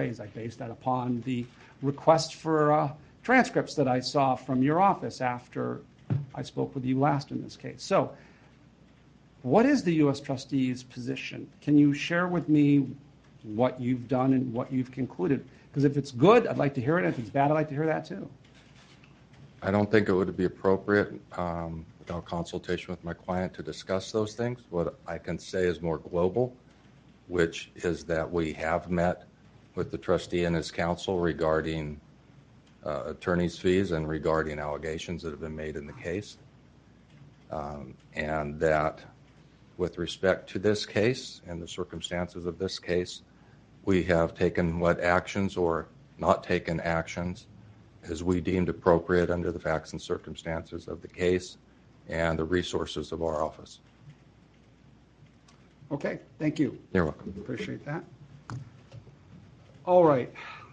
phrase. I based that upon the request for transcripts that I saw from your office after I spoke with you last in this case. So what is the U.S. trustee's position? Can you share with me what you've done and what you've concluded? Because if it's good, I'd like to hear it. If it's bad, I'd like to hear that too. I don't think it would be appropriate without consultation with my client to discuss those things. What I can say is more global, which is that we have met with the trustee and his counsel regarding attorney's fees and regarding allegations that have been made in the case. And that with respect to this case and the circumstances of this case, we have taken what actions or not taken actions as we deemed appropriate under the facts and circumstances of the case and the resources of our office. Okay, thank you. You're welcome. Appreciate that. All right.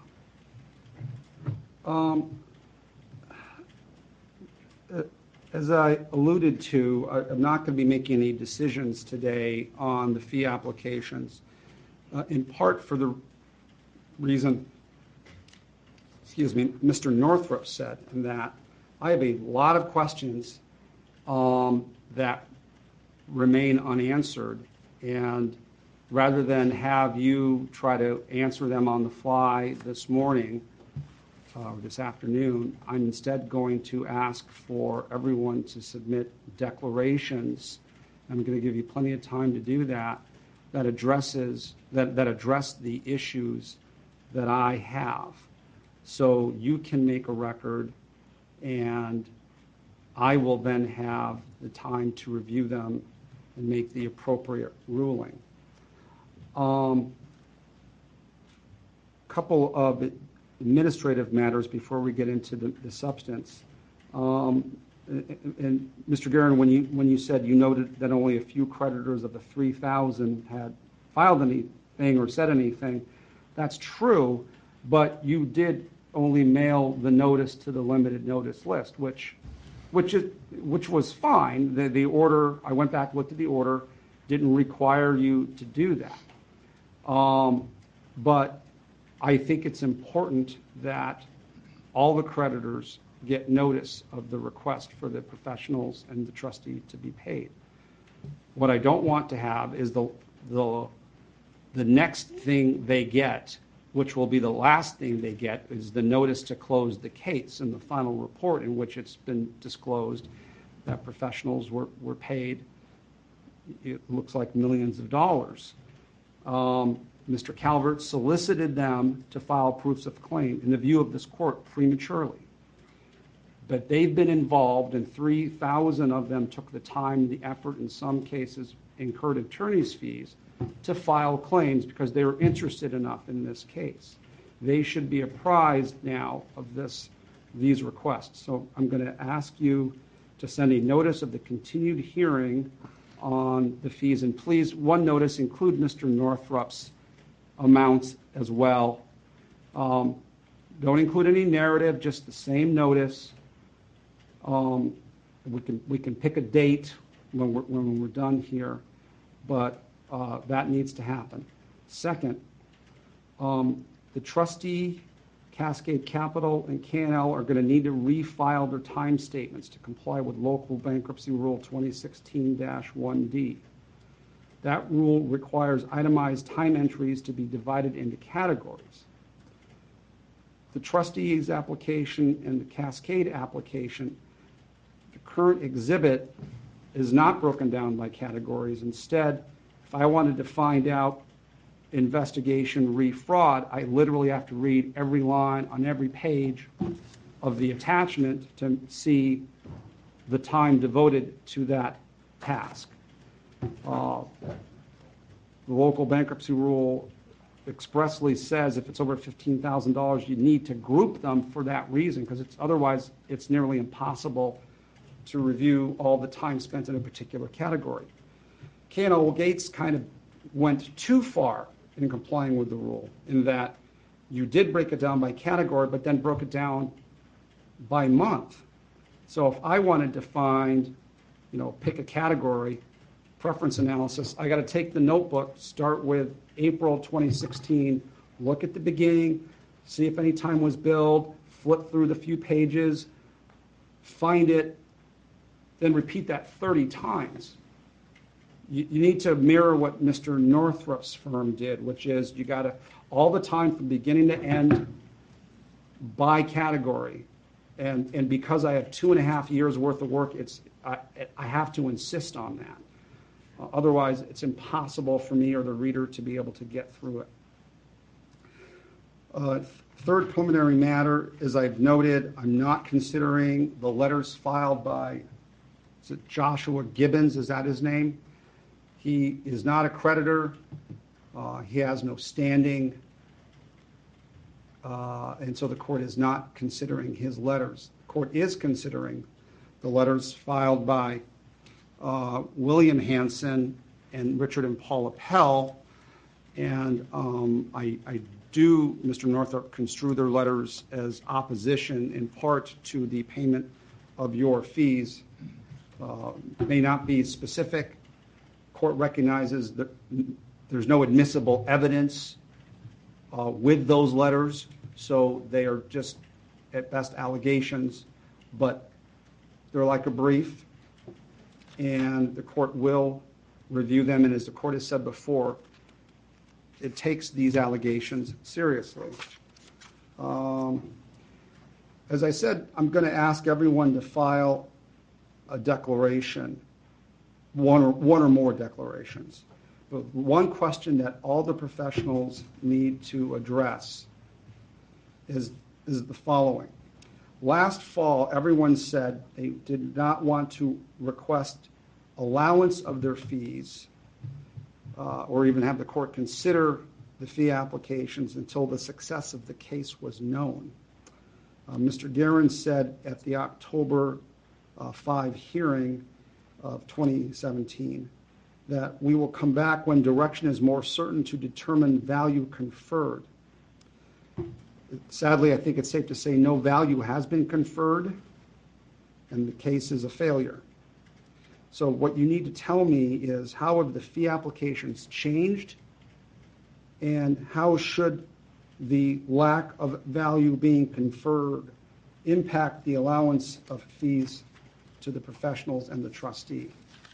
As I alluded to, I'm not going to be making any decisions today on the fee applications, in part for the reason, Mr. Northrup said, and that I have a lot of questions that remain unanswered, and rather than have you try to answer them on the fly this morning or this afternoon, I'm instead going to ask for everyone to submit declarations. I'm going to give you plenty of time to do that, that address the issues that I have. So you can make a record, and I will then have the time to review them and make the appropriate ruling. Couple of administrative matters before we get into the substance. And Mr. Guerin, when you said you noted that only a few creditors of the 3,000 had filed anything or said anything, that's true, but you did only mail the notice to the limited notice list, which was fine. The order, I went back, looked at the order, didn't require you to do that. But I think it's important that all the creditors get notice of the request for the professionals and the trustee to be paid. What I don't want to have is the next thing they get, which will be the last thing they get, is the notice to close the case in the final report in which it's been disclosed that professionals were paid, it looks like millions of dollars. Mr. Calvert solicited them to file proofs of claim in the view of this court prematurely. But they've been involved, and 3,000 of them took the time, the effort, in some cases incurred attorney's fees to file claims because they were interested enough in this case. They should be apprised now of these requests. So I'm going to ask you to send a notice of the continued hearing on the fees, and please, one notice, include Mr. Northrup's amounts as well. Don't include any narrative, just the same notice. We can pick a date when we're done here, but that needs to happen. Second, the trustee, Cascade Capital, and K&L are going to need to refile their time statements to comply with local bankruptcy rule 2016-1D. That rule requires itemized time entries to be divided into categories. The trustee's application and the Cascade application, the current exhibit is not broken down by categories. Instead, if I wanted to find out investigation re-fraud, I literally have to read every line on every page of the attachment to see the time devoted to that task. The local bankruptcy rule expressly says if it's over $15,000, you need to group them for that reason, because otherwise it's nearly impossible to review all the time spent in a particular category. K&L Gates kind of went too far in complying with the rule in that you did break it down by category, but then broke it down by month. So if I wanted to find, pick a category, preference analysis, I got to take the notebook, start with April 2016 look at the beginning, see if any time was billed, flip through the few pages, find it, then repeat that 30 times. You need to mirror what Mr. Northrup's firm did, which is you got to, all the time from beginning to end, by category. And because I have 2.5 years worth of work, I have to insist on that. Otherwise, it's impossible for me or the reader to be able to get through it. Third preliminary matter, as I've noted, I'm not considering the letters filed by, is it Joshua Gibbons, is that his name? He is not a creditor. He has no standing. And so the court is not considering his letters. The court is considering the letters filed by William Hansen and Richard and Paula Pell. And I do, Mr. Northrop, construe their letters as opposition in part to the payment of your fees. May not be specific. Court recognizes that there's no admissible evidence with those letters, so they are just at best allegations, but they're like a brief, and the court will review them, and as the court has said before, it takes these allegations seriously. As I said, I'm going to ask everyone to file a declaration, one or more declarations. But one question that all the professionals need to address is the following. Last fall, everyone said they did not want to request allowance of their fees or even have the court consider the fee applications until the success of the case was known. Mr. Guerin said at the October 5 hearing of 2017 that we will come back when direction is more certain to determine value conferred. Sadly, I think it's safe to say no value has been conferred, and the case is a failure. So what you need to tell me is how have the fee applications changed, and how should the lack of value being conferred impact the allowance of fees to the professionals and the trustee.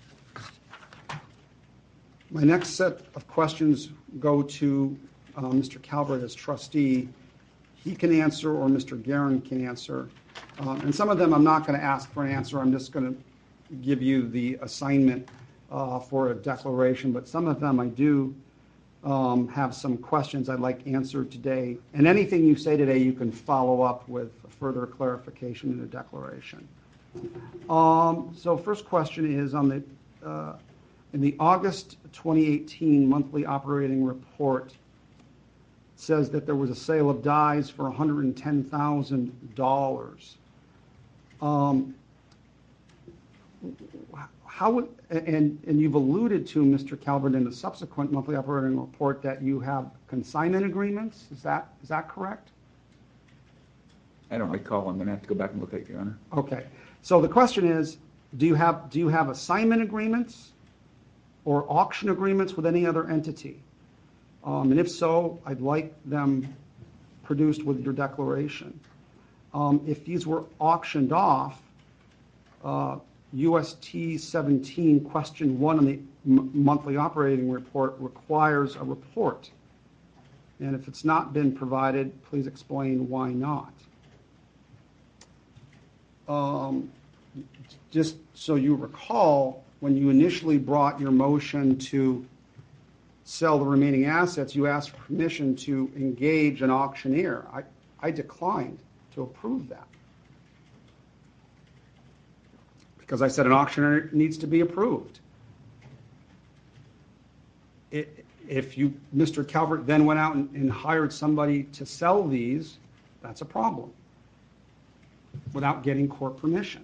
My next set of questions go to Mr. Calvert as trustee. He can answer, or Mr. Guerin can answer. And some of them I'm not going to ask for an answer. I'm just going to give you the assignment for a declaration. But some of them I do have some questions I'd like answered today. And anything you say today, you can follow up with further clarification in a declaration. So first question is on the in the August 2018 monthly operating report, it says that there was a sale of dyes for $110,000. How would, and you've alluded to, Mr. Calvert, in the subsequent monthly operating report that you have consignment agreements. Is that correct? I don't recall. I'm going to have to go back and look at it, Your Honor. Okay. So the question is, do you have assignment agreements or auction agreements with any other entity? And if so, I'd like them produced with your declaration. If these were auctioned off, UST 17 question 1 on the monthly operating report requires a report. And if it's not been provided, please explain why not. Just so you recall, when you initially brought your motion to sell the remaining assets, you asked for permission to engage an auctioneer. I declined to approve that because I said an auctioneer needs to be approved. If you, Mr. Calvert, then went out and hired somebody to sell these, that's a problem without getting court permission.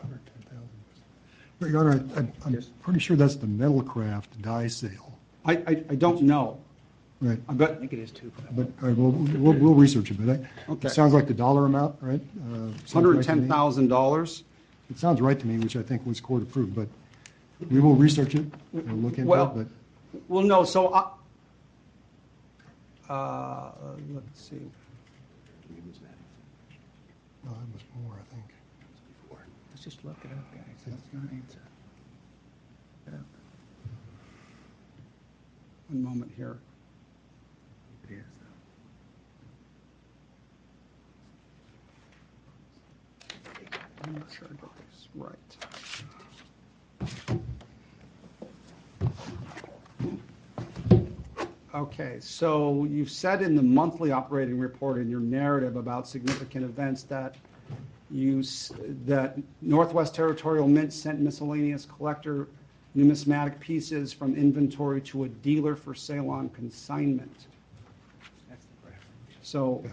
Your Honor, I'm pretty sure that's the Metalcraft die sale. I don't know. Right. I think it is too. But we'll research it. But okay. It sounds like the dollar amount, right? $110,000. It sounds right to me, which I think was court approved. But we will research it and look into it. But well, no. So let's see. No, that was more, I think. Let's just look it up, guys. That's not answer. Look it up. One moment here. It is, I'm not sure I got this right. Okay, so you've said in the monthly operating report in your narrative about significant events that that Northwest Territorial Mint sent miscellaneous collector numismatic pieces from inventory to a dealer for sale on consignment. So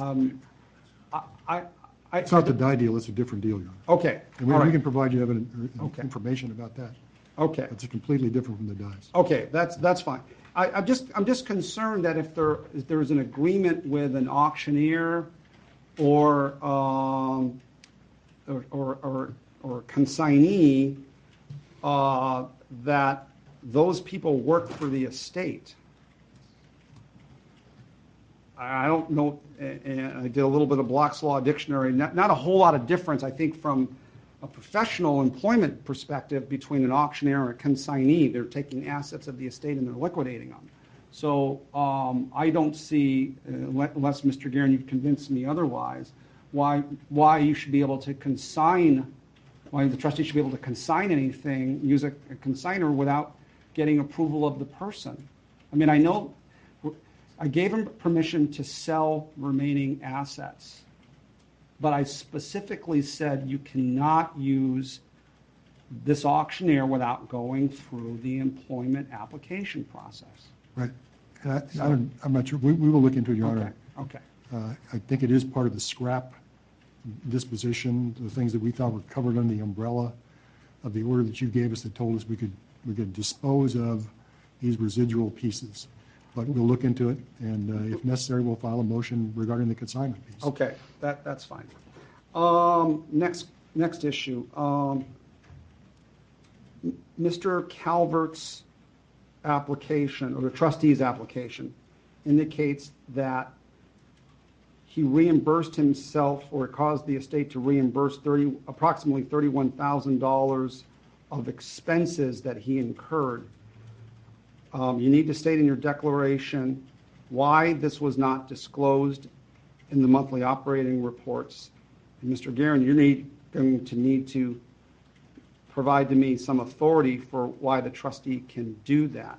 It's not the die deal, it's a different deal, Your Honor. Okay, And all we right. can provide you Okay. information about that. Okay. It's completely different from the dies. Okay, that's fine. I'm just concerned that if there's an agreement with an auctioneer or consignee that those people work for the estate. I don't know, and I did a little bit of Black's Law Dictionary, not a whole lot of difference, I think, from a professional employment perspective between an auctioneer and a consignee. They're taking assets of the estate and they're liquidating them. So I don't see, unless Mr. Guerin, you've convinced me otherwise, why you should be able to consign, why the trustee should be able to consign anything, use a consigner without getting approval of the person. I mean, I know I gave him permission to sell remaining assets, but I specifically said you cannot use this auctioneer without going through the employment application process. Right. And I'm not sure. We will look into it, Your Honor. Okay. I think it is part of the scrap disposition, the things that we thought were covered under the umbrella of the order that you gave us that told us we could dispose of these residual pieces. But we'll look into it, and if necessary, we'll file a motion regarding the consignment piece. Okay, that's fine. Next issue. Mr. Calvert's application, or the trustee's application, indicates that he reimbursed himself, or caused the estate to reimburse approximately $31,000 of expenses that he incurred. You need to state in your declaration why this was not disclosed in the monthly operating reports. And Mr. Guerin, you're going to need to provide to me some authority for why the trustee can do that.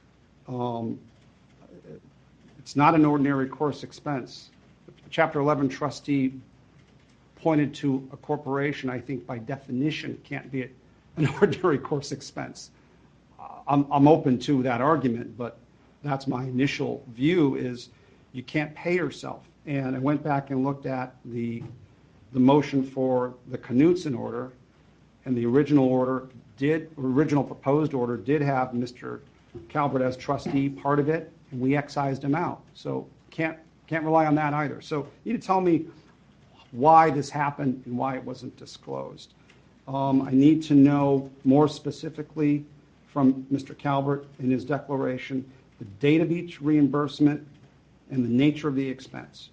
It's not an ordinary course expense. The Chapter 11 trustee pointed to a corporation, I think by definition can't be an ordinary course expense. I'm open to that argument, but that's my initial view is you can't pay yourself. And I went back and looked at the motion for the Knutson order, and the original proposed order did have Mr. Calvert as trustee part of it, and we excised him out. So can't rely on that either. So you need to tell me why this happened and why it wasn't disclosed. I need to know more specifically from Mr. Calvert in his declaration the date of each reimbursement and the nature of the expense.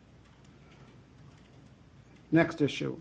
Next issue.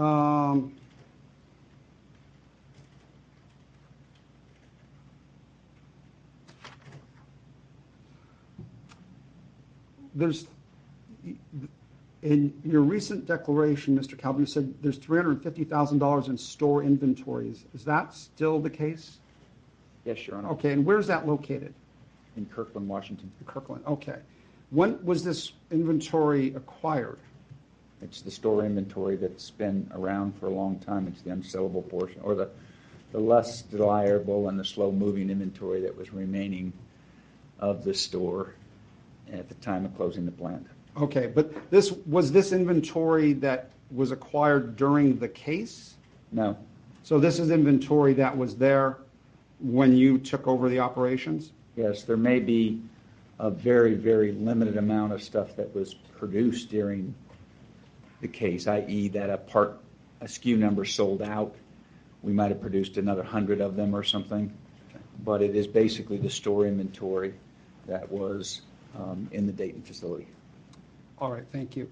In your recent declaration, Mr. Calvert, you said there's $350,000 in store inventories. Is that still the case? Yes, Your Honor. Okay, and where's that located? In Kirkland, Washington. Kirkland, okay. When was this inventory acquired? It's the store inventory that's been around for a long time. It's the unsellable portion, or the less desirable and the slow-moving inventory that was remaining of the store at the time of closing the plant. Okay, but was this inventory that was acquired during the case? No. So this is inventory that was there when you took over the operations? Yes, there may be a very, very limited amount of stuff that was produced during the case, i.e. that a SKU number sold out. We might have produced another 100 of them or something, but it is basically the store inventory that was in the Dayton facility. All right, thank you.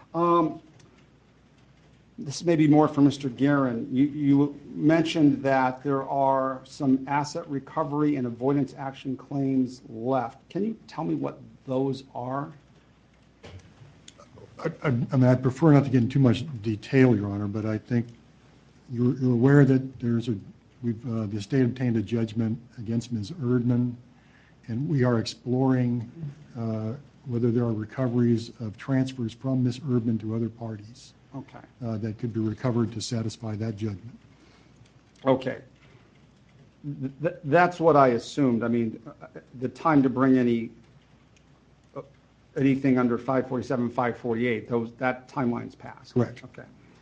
This may be more for Mr. Guerin. You mentioned that there are some asset recovery and avoidance action claims left. Can you tell me what those are? I mean, I'd prefer not to get into too much detail, Your Honor, but I think you're aware that the estate obtained a judgment against Ms. Erdman, and we are exploring whether there are recoveries of transfers from Ms. Erdman to other parties. Okay. That could be recovered to satisfy that judgment. Okay. That's what I assumed. I mean, the time to bring anything under 547, 548, that timeline's passed. Correct. Okay.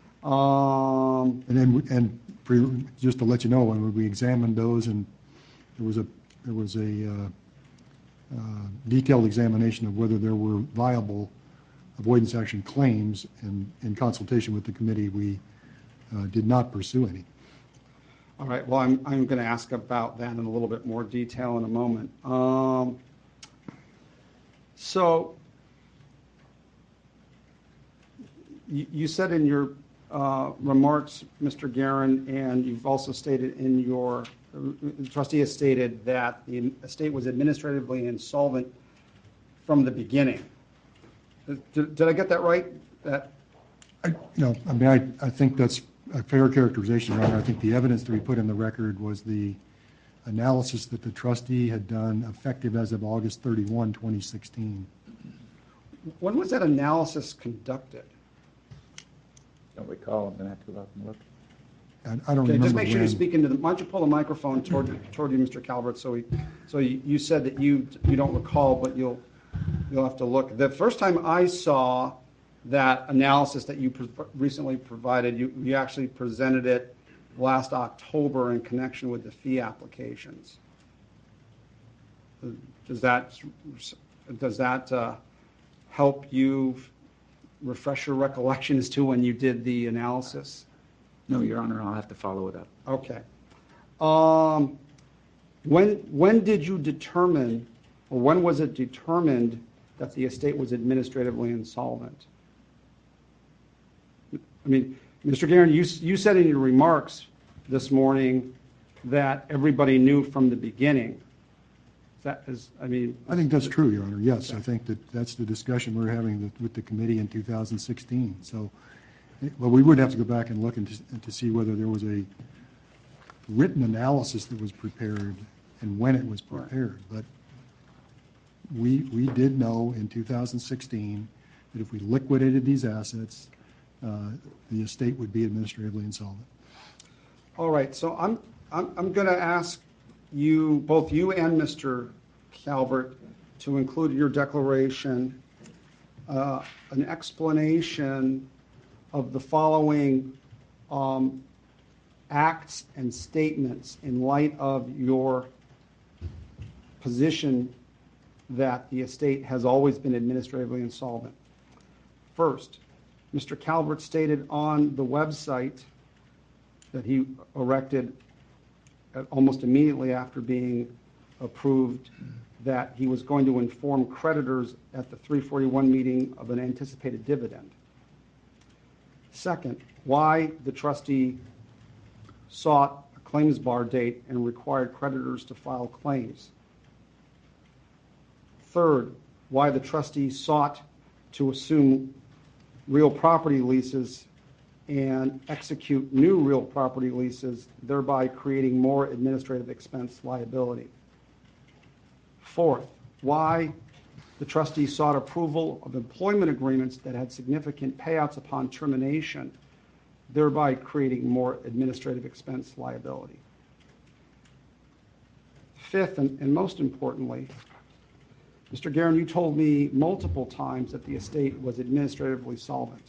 Just to let you know, when we examined those, and there was a detailed examination of whether there were viable avoidance action claims, and in consultation with the committee, we did not pursue any. All right. Well, I'm going to ask about that in a little bit more detail in a moment. So you said in your remarks, Mr. Guerin, and you've also stated in your, the trustee has stated that the estate was administratively insolvent from the beginning. Did I get that right? I think that's a fair characterization, Your Honor. I think the evidence that we put in the record was the analysis that the trustee had done effective as of August 31, 2016. When was that analysis conducted? Don't recall. I'm going to have to go back and look. I don't remember. Just make sure you when. speak into the. Why don't you pull the microphone toward you, Mr. Calvert? So you said that you don't recall, but you'll have to look. The first time I saw that analysis that you recently provided, you actually presented it last October in connection with the fee applications. Does that help you refresh your recollection as to when you did the analysis? No, Your Honor, I'll have to follow it up. Okay. When did you determine, or when was it determined that the estate was administratively insolvent? I mean, Mr. Guerin, you said in your remarks this morning that everybody knew from the beginning. I think that's true, Your Honor. Yes, okay. I think that's the discussion we're having with the committee in 2016. So, well, we would have to go back and look to see whether there was a written analysis that was prepared and when it was prepared. But we did know in 2016 that if we liquidated these assets, the estate would be administratively insolvent. All right. So I'm going to ask you, both you and Mr. Calvert, to include in your declaration an explanation of the following acts and statements in light of your position that the estate has always been administratively insolvent. First, Mr. Calvert stated on the website that he erected almost immediately after being approved that he was going to inform creditors at the 341 meeting of an anticipated dividend. Second, why the trustee sought a claims bar date and required creditors to file claims. Third, why the trustee sought to assume real property leases and execute new real property leases, thereby creating more administrative expense liability. Fourth, why the trustee sought approval of employment agreements that had significant payouts upon termination, thereby creating more administrative expense liability. Fifth, and most importantly, Mr. Guerin, you told me multiple times that the estate was administratively solvent.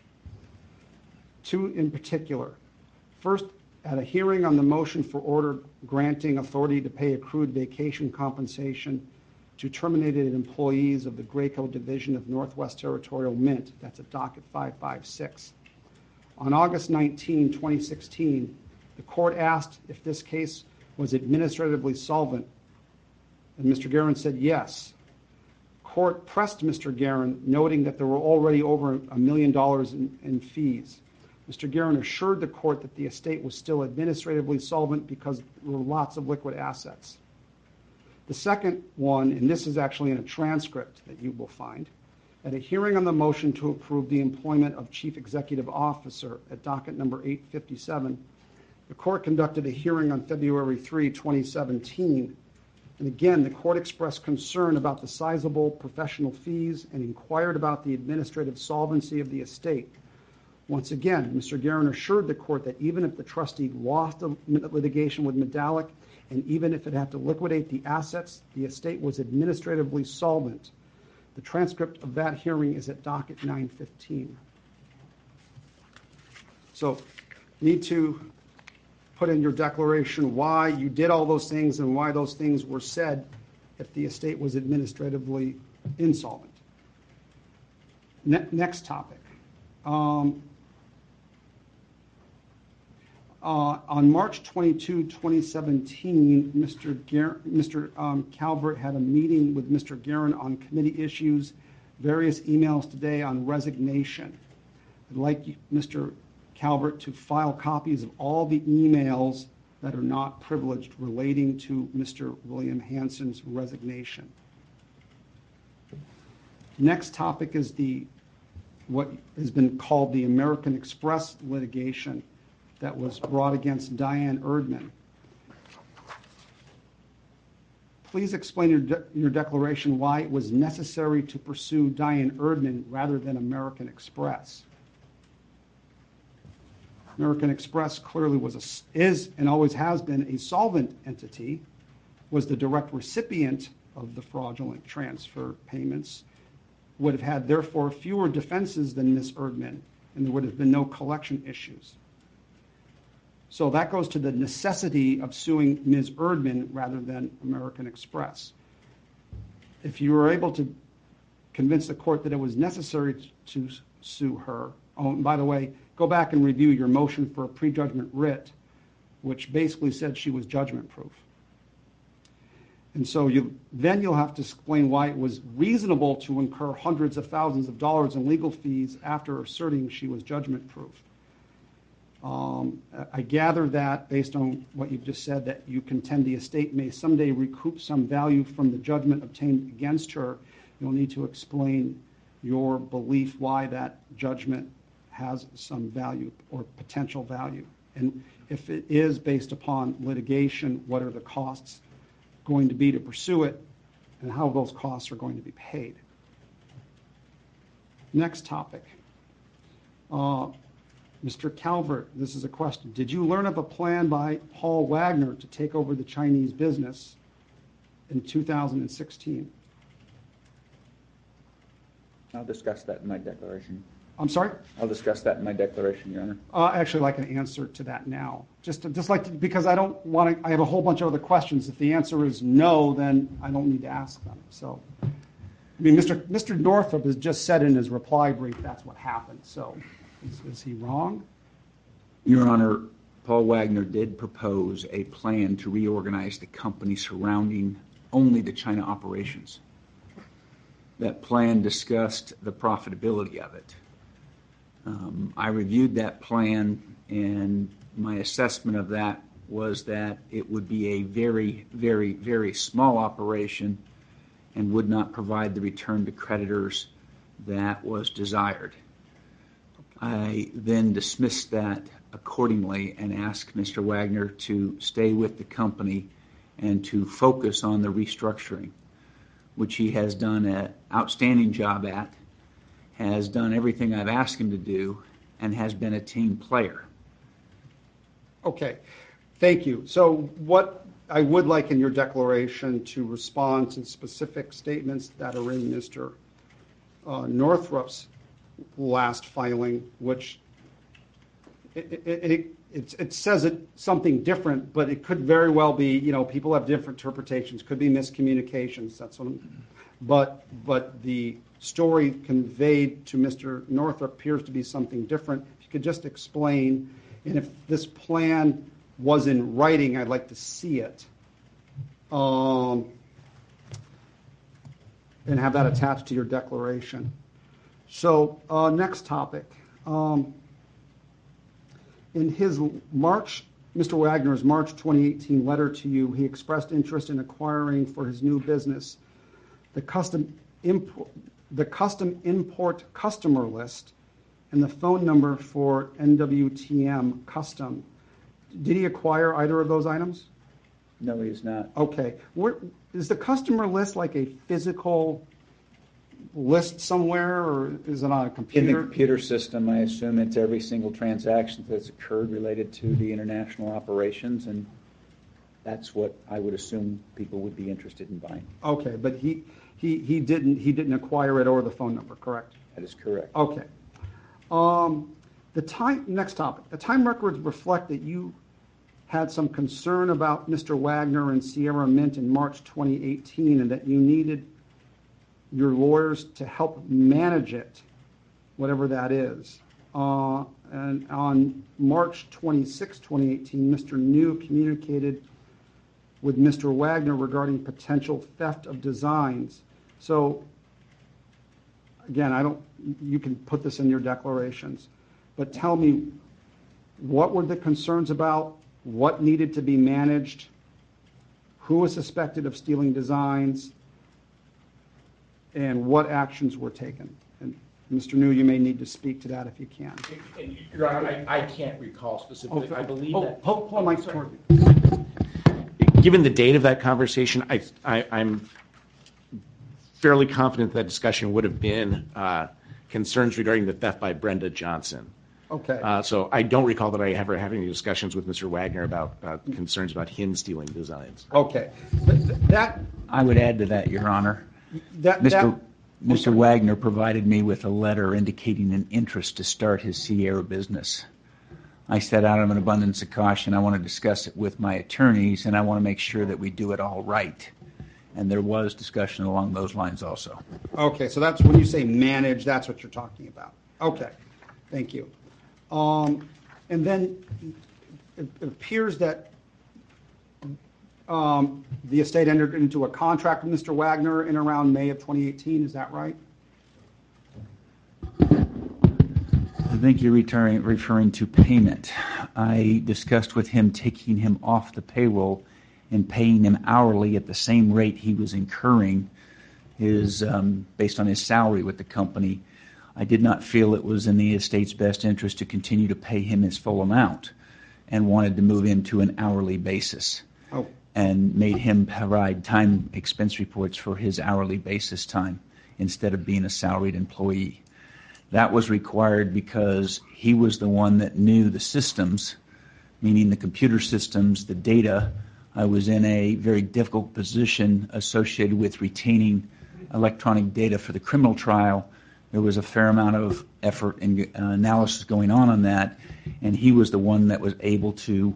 Two in particular. First, at a hearing on the motion for order granting authority to pay accrued vacation compensation to terminated employees of the Graco Division of Northwest Territorial Mint, that's at docket 556. On August 19, 2016, the court asked if this case was administratively solvent, and Mr. Guerin said yes. court pressed Mr. Guerin, noting that there were already over $1 million in fees. Mr. Guerin assured the court that the estate was still administratively solvent because there were lots of liquid assets. The second one, and this is actually in a transcript that you will find, at a hearing on the motion to approve the employment of Chief Executive Officer at docket number 857, the court conducted a hearing on February 3, 2017, and again, the court expressed concern about the sizable professional fees and inquired about the administrative solvency of the estate. Once again, Mr. Guerin assured the court that even if the trustee lost the litigation with Medallic, and even if it had to liquidate the assets, the estate was administratively solvent. The transcript of that hearing is at docket 915. So, need to put in your declaration why you did all those things and why those things were said if the estate was administratively insolvent. Next topic. On March 22, 2017, Mr. Calvert had a meeting with Mr. Guerin on committee issues, various emails today on resignation. I'd like Mr. Calvert to file copies of all the emails that are not privileged relating to Mr. William Hansen's resignation. Next topic is what has been called the American Express litigation that was brought against Diane Erdman. Please explain your declaration why it was necessary to pursue Diane Erdman rather than American Express. American Express clearly is and always has been a solvent entity, was the direct recipient of the fraudulent transfer payments, would have had therefore fewer defenses than Ms. Erdman, and there would have been no collection issues. So that goes to the necessity of suing Ms. Erdman rather than American Express. If you were able to convince the court that it was necessary to sue her, oh, and by the way, go back and review your motion for a prejudgment writ, which basically said she was judgment proof. And so then you'll have to explain why it was reasonable to incur hundreds of thousands of dollars in legal fees after asserting she was judgment proof. I gather that, based on what you've just said, that you contend the estate may someday recoup some value from the judgment obtained against her. You'll need to explain your belief why that judgment has some value or potential value. And if it is based upon litigation, what are the costs going to be to pursue it, and how those costs are going to be paid. Next topic. Mr. Calvert, this is a question. Did you learn of a plan by Paul Wagner to take over the Chinese business in 2016? I'll discuss that in my declaration. I'm sorry? I'll discuss that in my declaration, Your Honor. Actually, I'd like an answer to that now. Because I don't want to, I have a whole bunch of other questions. If the answer is no, then I don't need to ask them. So, I mean, Mr. Northrop has just said in his reply brief that's what happened. So, is he wrong? Your Honor, Paul Wagner did propose a plan to reorganize the company surrounding only the China operations. That plan discussed the profitability of it. I reviewed that plan, and my assessment of that was that it would be a very, very, very small operation and would not provide the return to creditors that was desired. I then dismissed that accordingly and asked Mr. Wagner to stay with the company and to focus on the restructuring, which he has done an outstanding job at, has done everything I've asked him to do, and has been a team player. Okay, thank you. So what I would like in your declaration to respond to specific statements that are in Mr. Northrop's last filing, which it says something different, but it could very well be, people have different interpretations, could be miscommunications, that's what but the story conveyed to Mr. Northrop appears to be something different. If you could just explain, and if this plan was in writing, I'd like to see it. and have that attached to your declaration. So, next topic. In his Mr. Wagner's March 2018 letter to you, he expressed interest in acquiring for his new business the custom import customer list and the phone number for NWTM Custom. Did he acquire either of those items? No, he's not. Okay. Is the customer list like a physical list somewhere, or is it on a computer? In the computer system, I assume it's every single transaction that's occurred related to the international operations, and that's what I would assume people would be interested in buying. Okay, but he didn't acquire it or the phone number, correct? That is correct. Okay. Next topic. The time records reflect that you had some concern about Mr. Wagner and Sierra Mint in March 2018, and that you needed your lawyers to help manage it, whatever that is. And on March 26, 2018, Mr. New communicated with Mr. Wagner regarding potential theft of designs. So, again, you can put this in your declarations, but tell me, what were the concerns about? What needed to be managed? Who was suspected of stealing designs? And what actions were taken? And Mr. New, you may need to speak to that if you can. And Your Honor, I can't recall specifically. I believe that. Hold on, Mike. Given the date of that conversation, I'm fairly confident that discussion would have been concerns regarding the theft by Brenda Johnson. Okay. So I don't recall that I ever had any discussions with Mr. Wagner about concerns about him stealing designs. Okay. I would add to that, Your Honor. Mr. Wagner provided me with a letter indicating an interest to start his Sierra business. I said, out of an abundance of caution, I want to discuss it with my attorneys, and I want to make sure that we do it all right. And there was discussion along those lines also. Okay, so that's when you say manage, that's what you're talking about. Okay, thank you. And then it appears that the estate entered into a contract with Mr. Wagner in around May of 2018. Is that right? I think you're referring to payment. I discussed with him taking him off the payroll and paying him hourly at the same rate he was incurring his based on his salary with the company. I did not feel it was in the estate's best interest to continue to pay him his full amount, and wanted to move him to an hourly basis. Oh. And made him provide time expense reports for his hourly basis time instead of being a salaried employee. That was required because he was the one that knew the systems, meaning the computer systems, the data. I was in a very difficult position associated with retaining electronic data for the criminal trial. There was a fair amount of effort and analysis going on that, and he was the one that was able to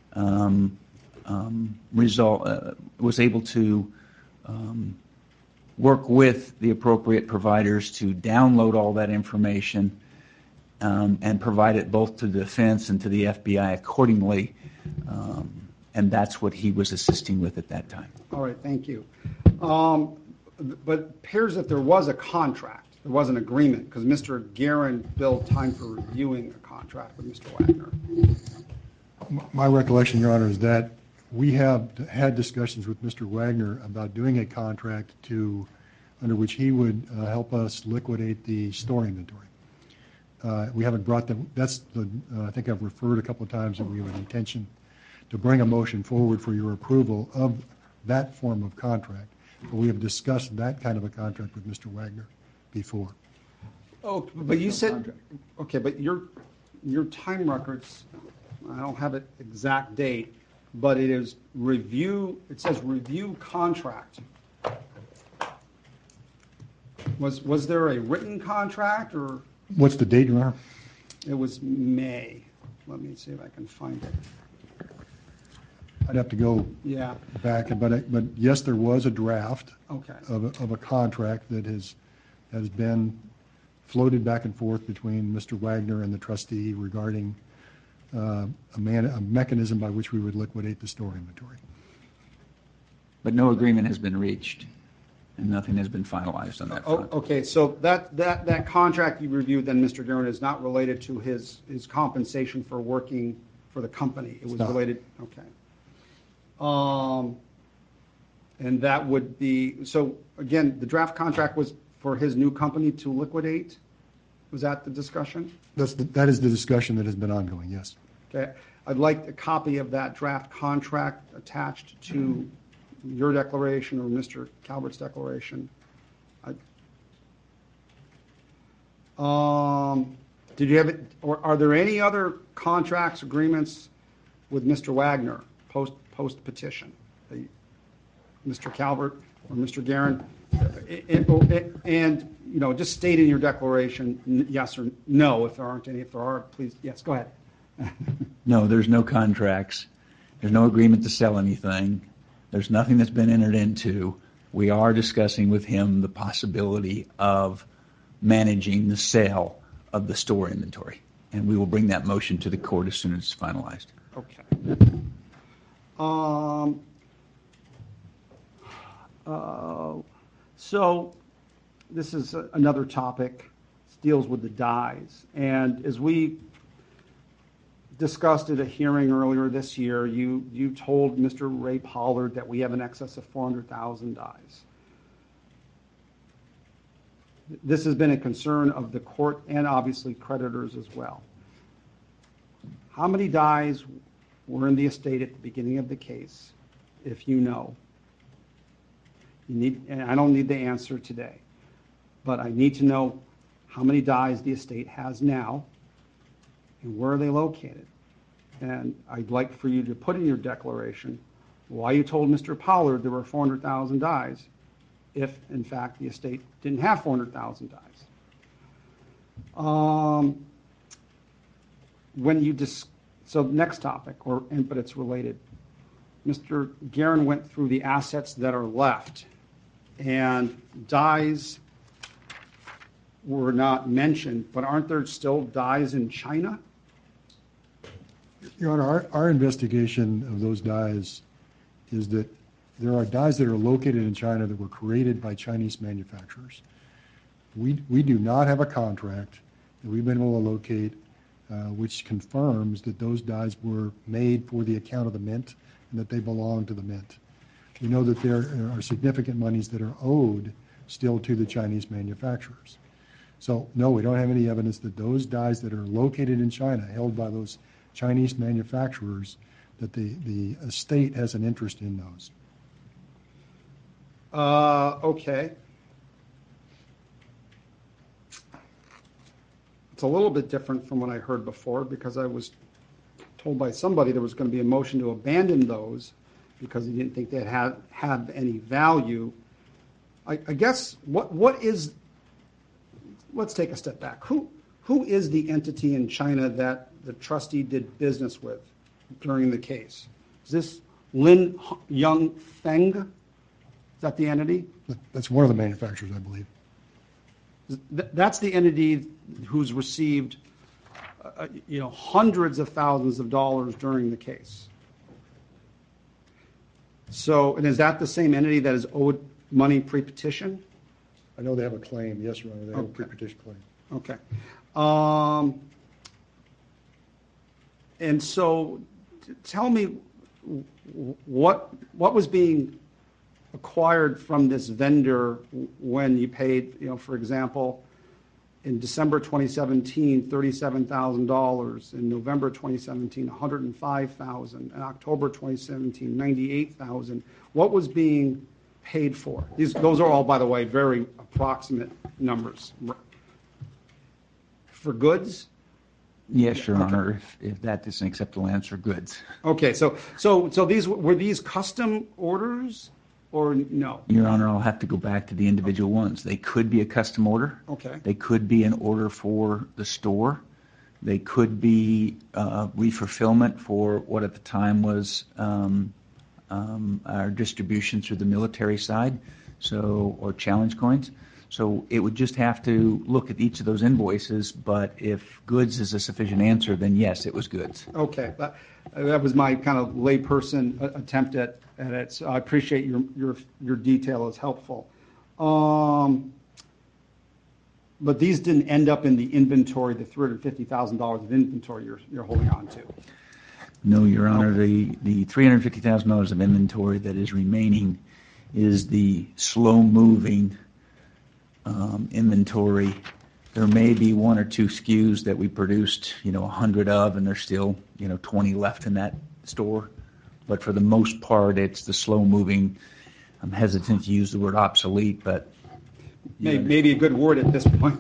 work with the appropriate providers to download all that information and provide it both to the defense and to the FBI accordingly. And that's what he was assisting with at that time. All right, thank you. But it appears that there was a contract. There was an agreement because Mr. Guerin billed time for reviewing a contract with Mr. Wagner. My recollection, Your Honor, is that we have had discussions with Mr. Wagner about doing a contract under which he would help us liquidate the store inventory. We haven't brought them. I think I've referred a couple of times that we have an intention to bring a motion forward for your approval of that form of contract. But we have discussed that kind of a contract with Mr. Wagner before. Oh, but you said, okay, but your time records, I don't have an exact date, but it is review, it says review contract. Was there a written contract or? What's the date, Your Honor? It was May. Let me see if I can find it. I'd have to go back, but yes, there was a draft of a contract that has been floated back and forth between Mr. Wagner and the trustee regarding a mechanism by which we would liquidate the store inventory. But no agreement has been reached. and nothing has been finalized on that front. Okay, so that contract you reviewed then, Mr. Guerin, is not related to his compensation for working for the company? It was not. related, okay. And that would be, so again, the draft contract was for his new company to liquidate? Was that the discussion? That is the discussion that has been ongoing, yes. Okay, I'd like a copy of that draft contract attached to your declaration or Mr. Calvert's declaration. Did you have it, or are there any other contracts, agreements with Mr. Wagner post petition? Mr. Calvert or Mr. Guerin? And, you know, just state in your declaration, yes or no, if there aren't any. If there are, please, yes, go ahead. No, there's no contracts. There's no agreement to sell anything. There's nothing that's been entered into. We are discussing with him the possibility of managing the sale of the store inventory, and we will bring that motion to the court as soon as it's finalized. Okay. So this is another topic. It deals with the dyes, and as we discussed at a hearing earlier this year, you told Mr. Ray Pollard that we have an excess of 400,000 dyes. This has been a concern of the court and obviously creditors as well. How many dyes were in the estate at the beginning of the case, if you know? And I don't need the answer today, but I need to know how many dyes the estate has now and where are they located. And I'd like for you to put in your declaration why you told Mr. Pollard there were 400,000 dyes if, in fact, the estate didn't have 400,000 dyes. So next topic, but it's related. Mr. Guerin went through the assets that are left, and dyes were not mentioned, but aren't there still dyes in China? Your Honor, our investigation of those dyes is that there are dyes that are located in China that were created by Chinese manufacturers. We do not have a contract that we've been able to locate which confirms that those dyes were made for the account of the mint and that they belong to the mint. We know that there are significant monies that are owed still to the Chinese manufacturers. So, no, we don't have any evidence that those dyes that are located in China, held by those Chinese manufacturers, that the estate has an interest in those. Okay. It's a little bit different from what I heard before, because I was told by somebody there was going to be a motion to abandon those because he didn't think they had any value. I guess what is, let's take a step back. Who is the entity in China that the trustee did business with during the case? Is this Lin Yong Feng? Is that the entity? That's one of the manufacturers, I believe. That's the entity who's received, hundreds of thousands of dollars during the case. So, and is that the same entity that is owed money pre-petition? I know they have a claim. Yes, Your Honor, they have a pre-petition claim. Okay. And so, tell me what was being acquired from this vendor when you paid, for example, in December 2017, $37,000, in November 2017, $105,000, in October 2017, $98,000. What was being paid for? Those are all, by the way, very approximate numbers. For goods? Yes, Your Honor, if that is an acceptable answer, goods. Okay, so these custom orders? Or no? Your Honor, I'll have to go back to the individual ones. They could be a custom order. Okay. They could be an order for the store. They could be refulfillment for what at the time was our distribution through the military side, or challenge coins. So it would just have to look at each of those invoices, but if goods is a sufficient answer, then yes, it was goods. Okay, that was my kind of layperson attempt at it. So I appreciate your detail is helpful. But these didn't end up in the inventory, the $350,000 of inventory you're holding on to. No, Your Honor, the $350,000 of inventory that is remaining is the slow-moving inventory. There may be one or two SKUs that we produced, 100 of, and there's still, 20 left in that store. But for the most part, it's the slow-moving. I'm hesitant to use the word obsolete, but Maybe a good word at this point.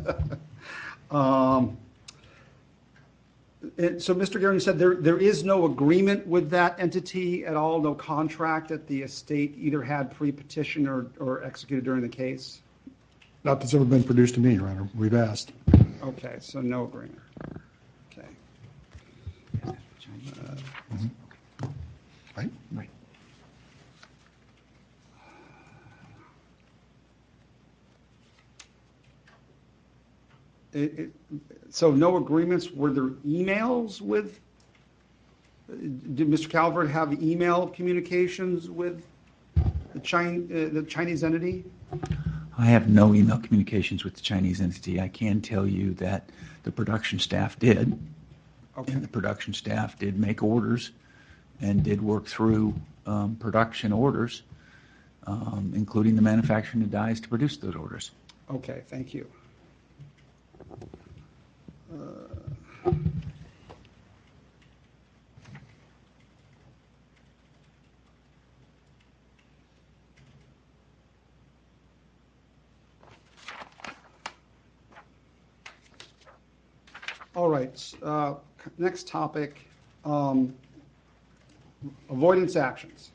So, Mr. Guerin, you said there is no agreement with that entity at all, no contract that the estate either had pre-petition or executed during the case? Not that's ever been produced to me, Your Honor. We've asked. Okay, so no agreement. Okay. Right? Right. So no agreements. Were there emails with? Did Mr. Calvert have email communications with the Chinese entity? I have no email communications with the Chinese entity. I can tell you that the production staff did. Okay. And the production staff did make orders and did work through production orders, including the manufacturing of dies to produce those orders. Okay, thank you. All right, next topic, avoidance actions.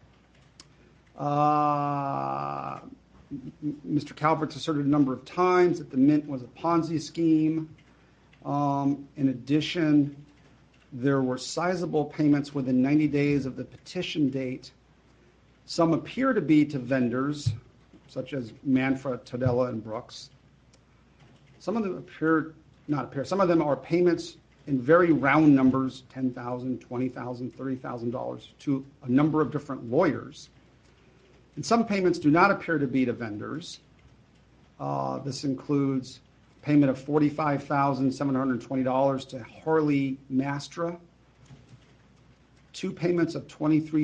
Mr. Calvert's asserted a number of times that the Mint was a Ponzi scheme. In addition, there were sizable payments within 90 days of the petition date. Some appear to be to vendors, such as Manfra, Todella, and Brooks. Some of them some of them are payments in very round numbers, $10,000, $20,000, $30,000 to a number of different lawyers. And some payments do not appear to be to vendors. This includes payment of $45,720 to Harley Mastra, two payments of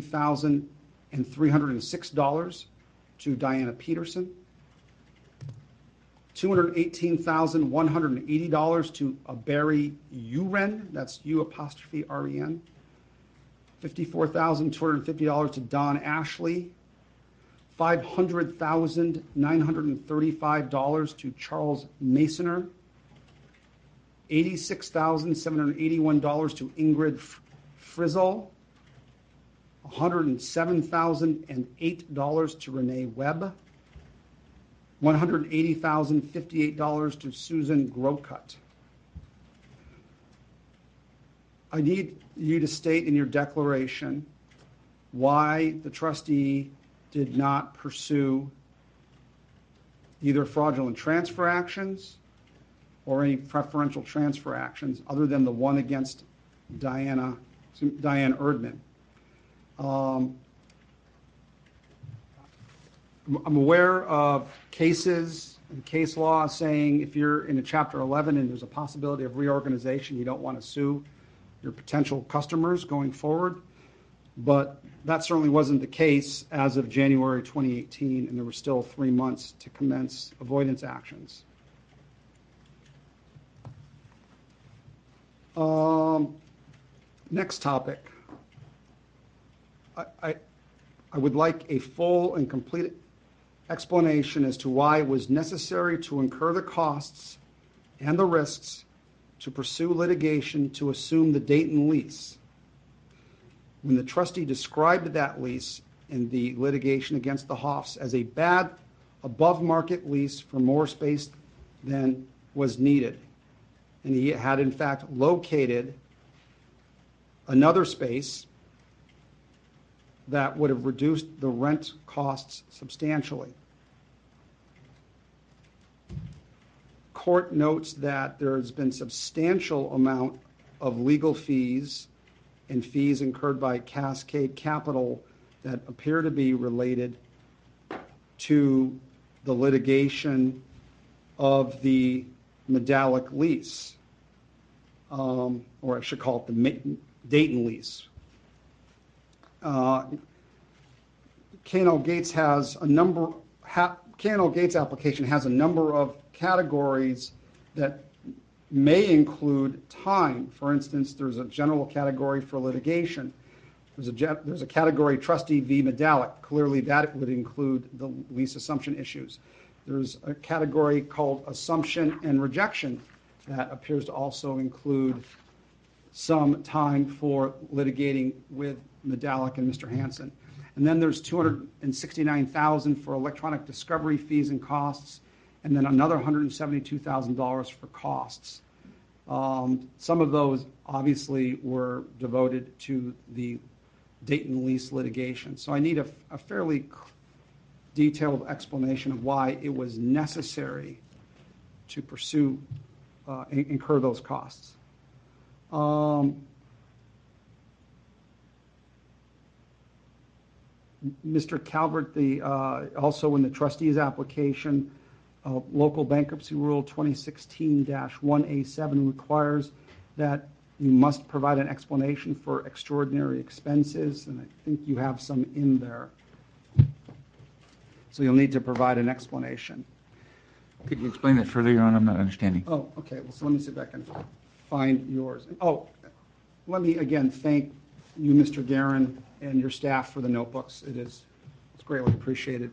$23,306 to Diana Peterson, $218,180 to Barry Uren, that's U''Ren, $54,250 to Don Ashley, $500,935 to Charles Masoner, $86,781 to Ingrid Frizzle, $107,008 to Renee Webb, $180,058 to Susan Grokut. I need you to state in your declaration why the trustee did not pursue either fraudulent transfer actions or any preferential transfer actions other than the one against Diane Erdman. I'm aware of cases and case law saying if you're in a Chapter 11 and there's a possibility of reorganization, you don't want to sue your potential customers going forward. But that certainly wasn't the case as of January 2018, and there were still 3 months to commence avoidance actions. Next topic. I would like a full and complete explanation as to why it was necessary to incur the costs and the risks to pursue litigation to assume the Dayton lease. When the trustee described that lease in the litigation against the Hoffs as a bad above-market lease for more space than was needed, and he had in fact located another space that would have reduced the rent costs substantially. Court notes that there has been substantial amount of legal fees and fees incurred by Cascade Capital that appear to be related to the litigation of the Medallic lease, or I should call it the Dayton lease. K&L Gates has a number. K&L Gates application has a number of categories that may include time. For instance, there's a general category for litigation. There's a category trustee v. Medallic. Clearly, that would include the lease assumption issues. There's a category called assumption and rejection that appears to also include some time for litigating with Medallic and Mr. Hansen. And then there's $269,000 for electronic discovery fees and costs, and then another $172,000 for costs. Some of those obviously were devoted to the Dayton lease litigation. So I need a fairly detailed explanation of why it was necessary to pursue, incur those costs. Mr. Calvert, also in the trustee's application, local bankruptcy rule 2016-1A7 requires that you must provide an explanation for extraordinary expenses, and I think you have some in there. So you'll need to provide an explanation. Could you explain that further, Your Honor? I'm not understanding. Oh, okay. Well, so let me see if I can find yours. Oh, let me again thank you, Mr. Guerin, and your staff for the notebooks. It's greatly appreciated.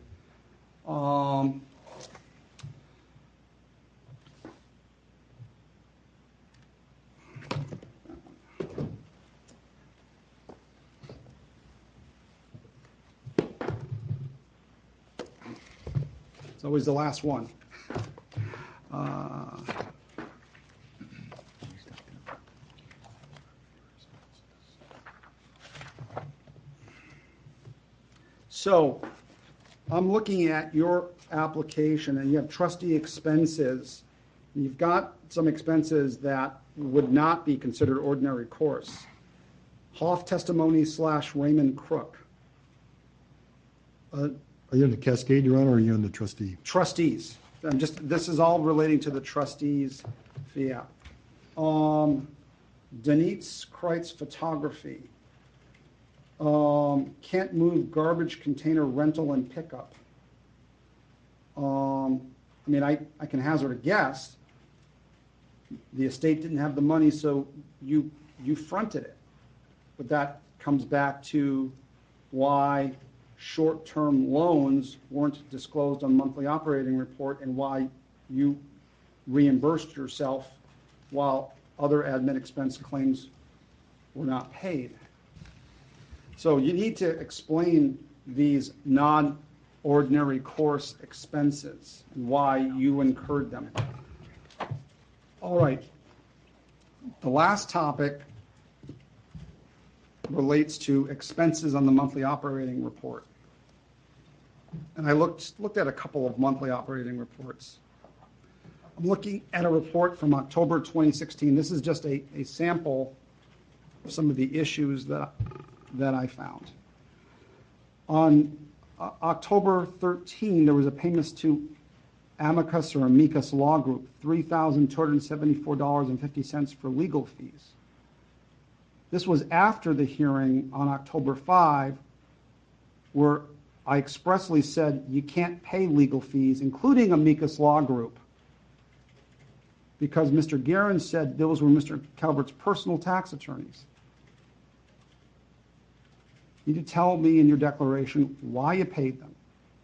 It's always the last one. So I'm looking at your application, and you have trustee expenses. You've got some expenses that would not be considered ordinary course. Hoff testimony / Raymond Crook. Are you in the Cascade, Your Honor, or are you in the trustee? Trustees. This is all relating to the trustees fee app. Denise Kreitz photography. Can't move garbage container rental and pickup. I mean, I can hazard a guess. The estate didn't have the money, so you fronted it. But that comes back to why short-term loans weren't disclosed on monthly operating report and why you reimbursed yourself while other admin expense claims were not paid. So you need to explain these non-ordinary course expenses and why you incurred them. All right. The last topic relates to expenses on the monthly operating report. And I looked at a couple of monthly operating reports. I'm looking at a report from October 2016. This is just a sample of some of the issues that I found. On October 13, there was a payment to Amicus or Amicus Law Group, $3,274.50 for legal fees. This was after the hearing on October 5, where I expressly said you can't pay legal fees, including Amicus Law Group, because Mr. Guerin said those were Mr. Calvert's personal tax attorneys. You need to tell me in your declaration why you paid them.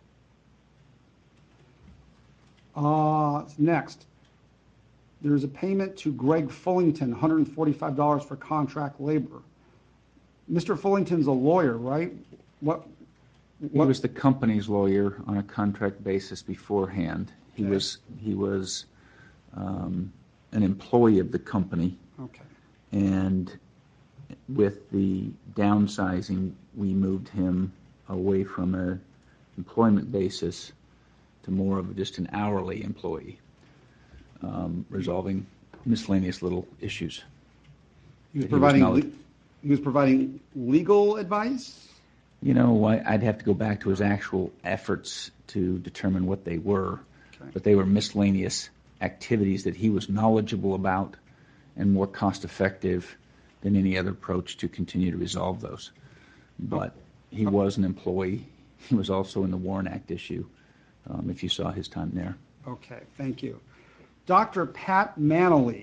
Next, there's a payment to Greg Fullington, $145 for contract labor. Mr. Fullington's a lawyer, right? He was the company's lawyer on a contract basis beforehand. He was an employee of the company. Okay. And with the downsizing, we moved him away from an employment basis to more of just an hourly employee, resolving miscellaneous little issues. He was providing legal advice? I'd have to go back to his actual efforts to determine what they were, Okay. but they were miscellaneous activities that he was knowledgeable about and more cost-effective than any other approach to continue to resolve those. But he was an employee. He was also in the Warren Act issue, if you saw his time there. Okay, thank you. Dr. Pat Manley,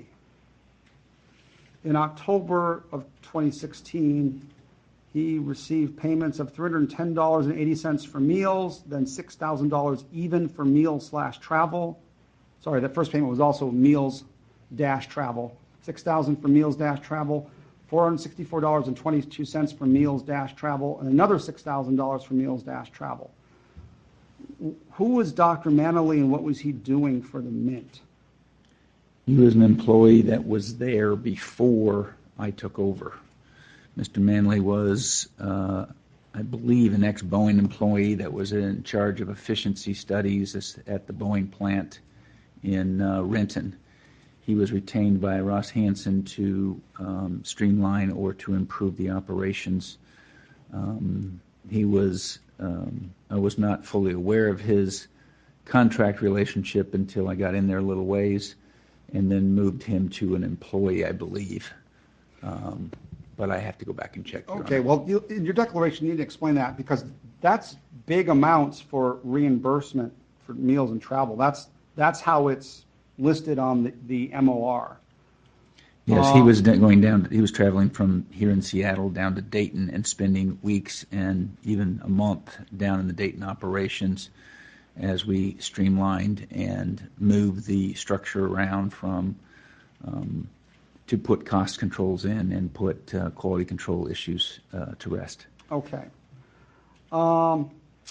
in October of 2016, he received payments of $310.80 for meals, then $6,000 even for meals/travel. Sorry, that first payment was also meals-travel. $6,000 for meals-travel, $464.22 for meals-travel, and another $6,000 for meals-travel. Who was Dr. Manley and what was he doing for the Mint? He was an employee that was there before I took over. Mr. Manley was, I believe, an ex-Boeing employee that was in charge of efficiency studies at the Boeing plant in Renton. He was retained by Ross Hansen to streamline or to improve the operations. I was not fully aware of his contract relationship until I got in there a little ways and then moved him to an employee, I believe. But I have to go back and check. Okay, well, in your declaration, you need to explain that because that's big amounts for reimbursement for meals and travel. That's how it's listed on the MOR. Yes, he was going down. He was traveling from here in Seattle down to Dayton and spending weeks and even a month down in the Dayton operations as we streamlined and moved the structure around from to put cost controls in and put quality control issues to rest. Okay. On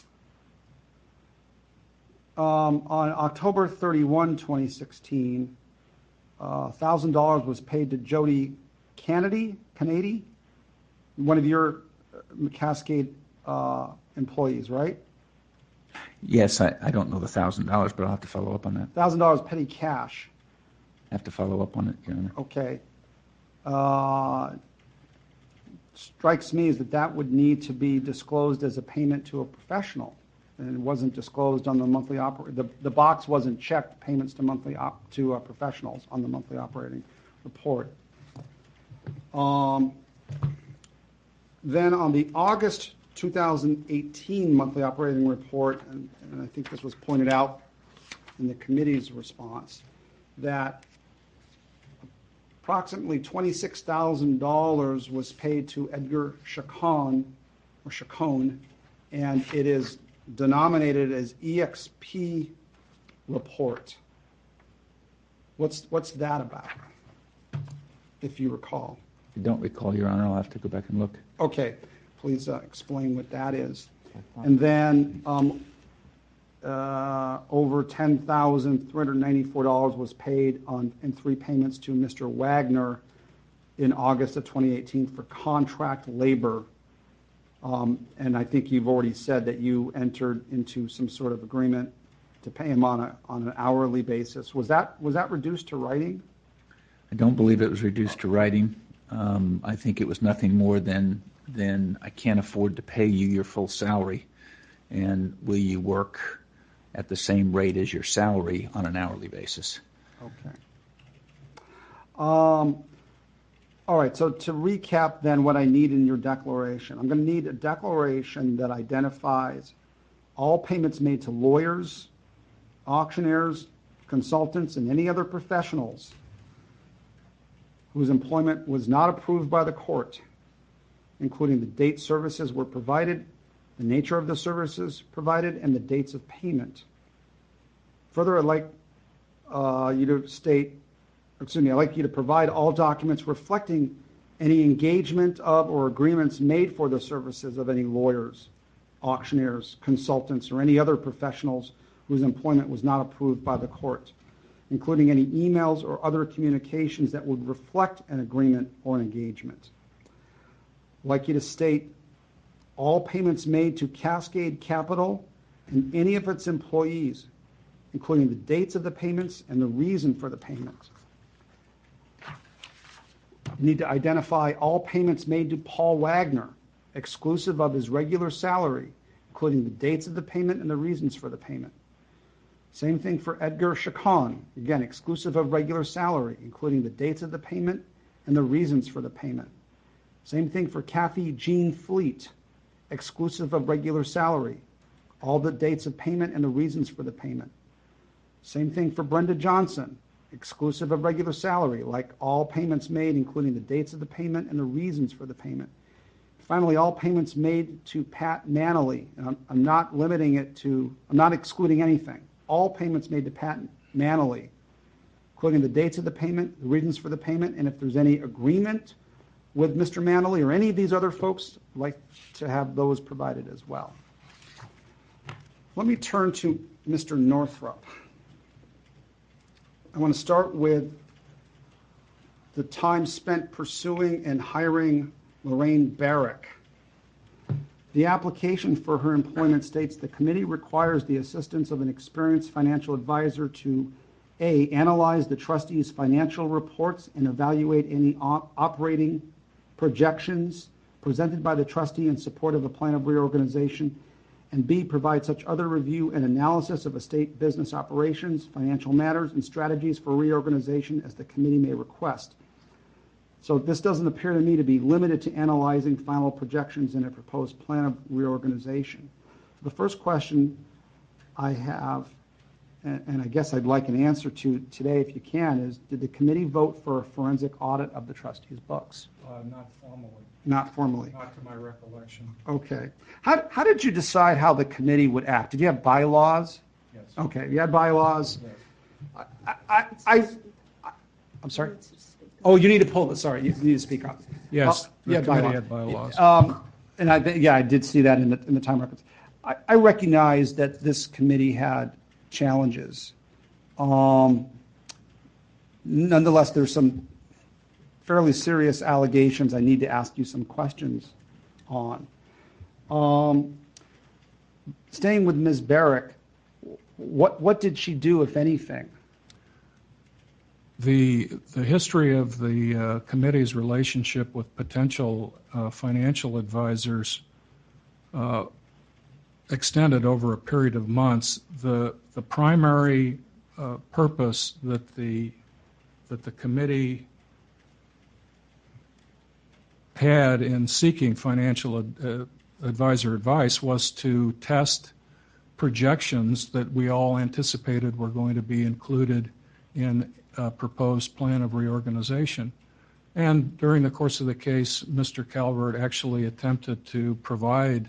October 31, 2016, $1,000 was paid to Jody Kennedy, one of your Cascade employees, right? Yes, I don't know the $1,000, but I'll have to follow up on that. $1,000 petty cash. I have to follow up on it, Your Honor. Okay. Strikes me as that would need to be disclosed as a payment to a professional, and it wasn't disclosed on the monthly the box wasn't checked payments to professionals on the monthly operating report. Then on the August 2018 monthly operating report, and I think this was pointed out in the committee's response, that approximately $26,000 was paid to Edgar Chacon, and it is denominated as EXP report. What's that about, if you recall? I don't recall, Your Honor. I'll have to go back and look. Okay, please explain what that is. And then over $10,394 was paid in 3 payments to Mr. Wagner in August of 2018 for contract labor. And I think you've already said that you entered into some sort of agreement to pay him on an hourly basis. Was that reduced to writing? I don't believe it was reduced to writing. I think it was nothing more than I can't afford to pay you your full salary, and will you work at the same rate as your salary on an hourly basis? Okay. All right, so to recap then what I need in your declaration, I'm going to need a declaration that identifies all payments made to lawyers, auctioneers, consultants, and any other professionals whose employment was not approved by the court, including the date services were provided, the nature of the services provided, and the dates of payment. Further, I'd like you to provide all documents reflecting any engagement of or agreements made for the services of any lawyers, auctioneers, consultants, or any other professionals whose employment was not approved by the court, including any emails or other communications that would reflect an agreement or an engagement. I'd like you to state all payments made to Cascade Capital and any of its employees, including the dates of the payments and the reason for the payment. You need to identify all payments made to Paul Wagner exclusive of his regular salary, including the dates of the payment and the reasons for the payment. Same thing for Edgar Chacon, again, exclusive of regular salary, including the dates of the payment and the reasons for the payment. Same thing for Kathy Jean Fleet, exclusive of regular salary, all the dates of payment and the reasons for the payment. Same thing for Brenda Johnson, exclusive of regular salary, like all payments made, including the dates of the payment and the reasons for the payment. Finally, all payments made to Pat Manley, and I'm not limiting it to, I'm not excluding anything. All payments made to Pat Manley, including the dates of the payment, the reasons for the payment, and if there's any agreement with Mr. Manley or any of these other folks, I'd like to have those provided as well. Let me turn to Mr. Northrup. I want to start with the time spent pursuing and hiring Lorraine Barrick. The application for her employment states the committee requires the assistance of an experienced financial advisor to A, analyze the trustee's financial reports and evaluate any operating projections presented by the trustee in support of a plan of reorganization, and B, provide such other review and analysis of estate business operations, financial matters, and strategies for reorganization as the committee may request. So this doesn't appear to me to be limited to analyzing final projections in a proposed plan of reorganization. The first question I have, and I guess I'd like an answer to today if you can, is did the committee vote for a forensic audit of the trustees' books? Not formally. Not formally. Not to my recollection. Okay. How did you decide how the committee would act? Did you have bylaws? Yes. Okay, you had bylaws. Yes. I'm sorry? Oh, you need to pull it. Sorry, you need to speak up. Yes, you the committee had bylaws. And I did see that in the time records. I recognize that this committee had challenges. Nonetheless, there's some fairly serious allegations I need to ask you some questions on. Staying with Ms. Barrick, what did she do, if anything? The history of the committee's relationship with potential financial advisors extended over a period of months. The primary purpose that the committee had in seeking financial advisor advice was to test projections that we all anticipated were going to be included in a proposed plan of reorganization. And during the course of the case, Mr. Calvert actually attempted to provide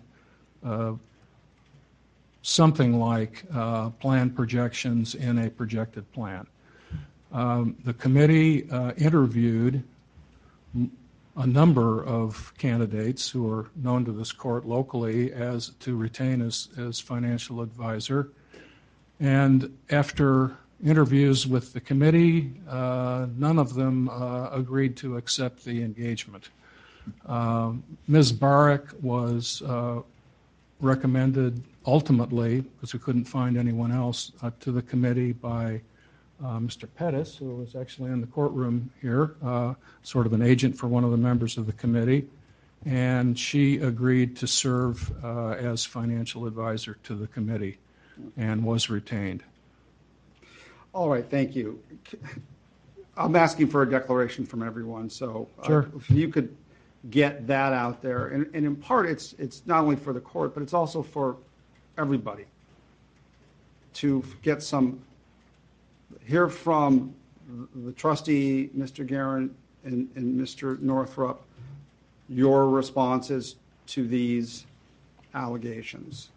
something like plan projections in a projected plan. The committee interviewed a number of candidates who are known to this court locally as to retain as financial advisor. And after interviews with the committee, none of them agreed to accept the engagement. Ms. Barrick was recommended ultimately, because we couldn't find anyone else, to the committee by Mr. Pettis, who was actually in the courtroom here, sort of an agent for one of the members of the committee, and she agreed to serve as financial advisor to the committee and was retained. All right, thank you. I'm asking for a declaration from everyone, so Sure. If you could get that out there. And in part, it's not only for the court, but it's also for everybody to get hear from the trustee, Mr. Guerin, and Mr. Northrup, your responses to these allegations.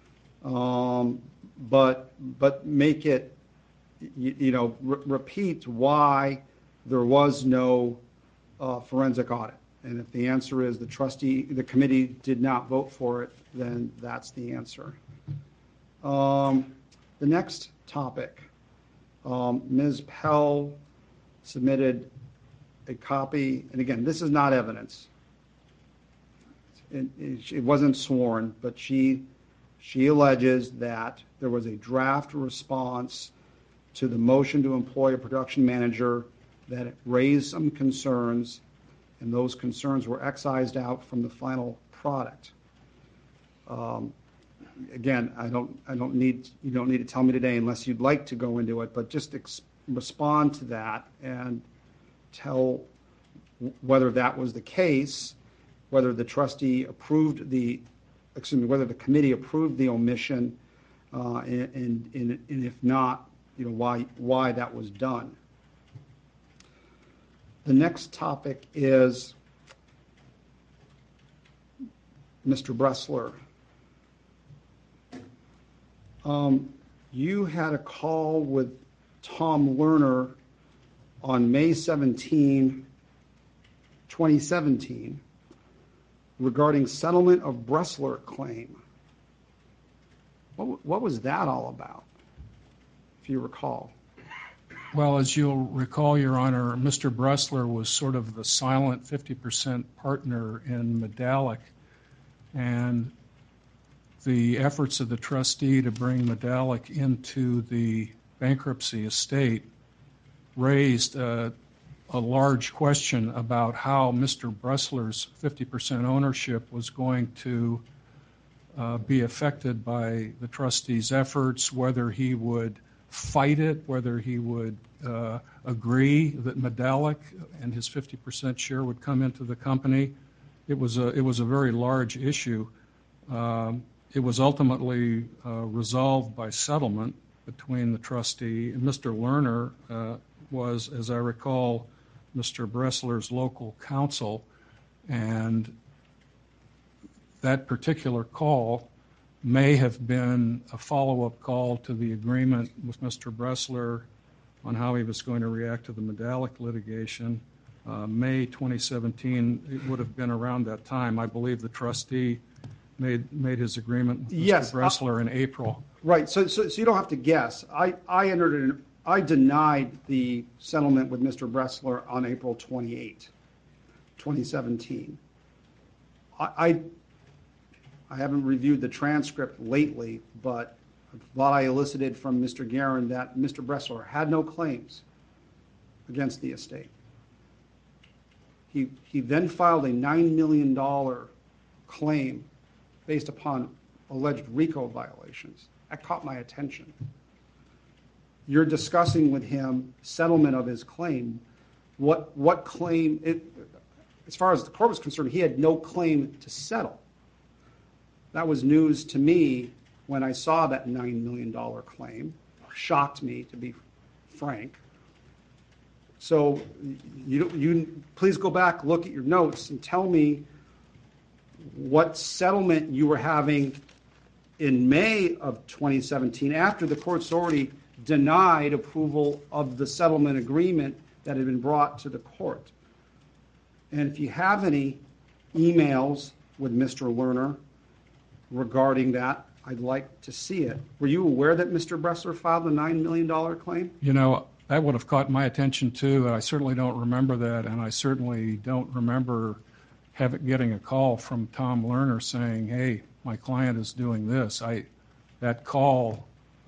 But make it, repeat why there was no forensic audit. And if the answer is the committee did not vote for it, then that's the answer. The next topic, Ms. Pell submitted a copy, and again, this is not evidence. It wasn't sworn, but she alleges that there was a draft response to the motion to employ a production manager that raised some concerns, and those concerns were excised out from the final product. Again, you don't need to tell me today unless you'd like to go into it, but just respond to that and tell whether that was the case, whether the trustee approved whether the committee approved the omission, and if not, why that was done. The next topic is Mr. Bressler. You had a call with Tom Lerner on May 17, 2017, regarding settlement of Bressler claim. What was that all about, if you recall? Well, as you'll recall, Your Honor, Mr. Bressler was sort of the silent 50% partner in Medallic, and the efforts of the trustee to bring Medallic into the bankruptcy estate raised a large question about how Mr. Bressler's 50% ownership was going to be affected by the trustee's efforts, whether he would fight it, whether he would agree that Medallic and his 50% share would come into the company. It was a very large issue. It was ultimately resolved by settlement between the trustee and Mr. Lerner was, as I recall, Mr. Bressler's local counsel, and that particular call may have been a follow-up call to the agreement with Mr. Bressler on how he was going to react to the Medallic litigation. May 2017, it would have been around that time. I believe the trustee made his agreement with Mr. Bressler in April. Right. So you don't have to guess. I denied the settlement with Mr. Bressler on April 28, 2017. I haven't reviewed the transcript lately, but I thought I elicited from Mr. Guerin that Mr. Bressler had no claims against the estate. He then filed a $9 million claim based upon alleged RICO violations. That caught my attention. You're discussing with him settlement of his claim. What claim? As far as the court was concerned, he had no claim to settle. That was news to me when I saw that $9 million claim. Shocked me, to be frank. So you please go back, look at your notes, and tell me what settlement you were having in May of 2017 after the court's already denied approval of the settlement agreement that had been brought to the court. And if you have any emails with Mr. Lerner regarding that, I'd like to see it. Were you aware that Mr. Bressler filed a $9 million claim? You know, that would have caught my attention too. I certainly don't remember that, and I certainly don't remember getting a call from Tom Lerner saying, "Hey, my client is doing this." That call,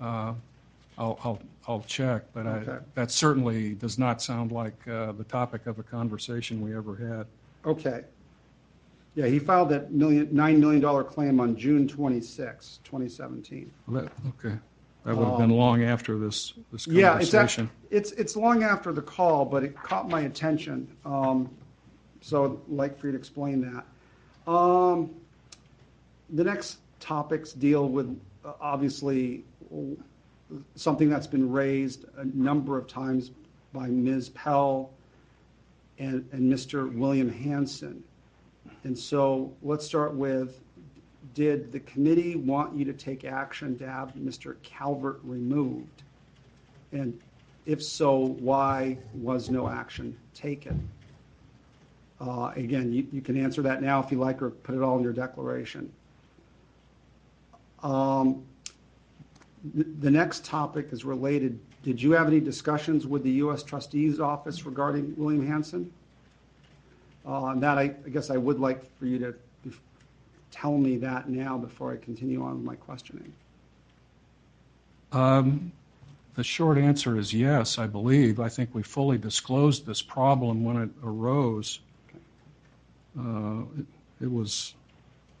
I'll check, but Okay. That certainly does not sound like the topic of a conversation we ever had. Okay. Yeah, he filed that $9 million claim on June 26, 2017. Okay. That would have been long after this Yeah, conversation. it's long after the call, but it caught my attention. So I'd like for you to explain that. The next topics deal with, obviously, something that's been raised a number of times by Ms. Pell and Mr. William Hansen. And so let's start with, did the committee want you to take action to have Mr. Calvert removed? And if so, why was no action taken? Again, you can answer that now if you like, or put it all in your declaration. The next topic is related. Did you have any discussions with the U.S. Trustee's Office regarding William Hansen? And that, I guess I would like for you to tell me that now before I continue on with my questioning. The short answer is yes, I believe. I think we fully disclosed this problem when it arose. It was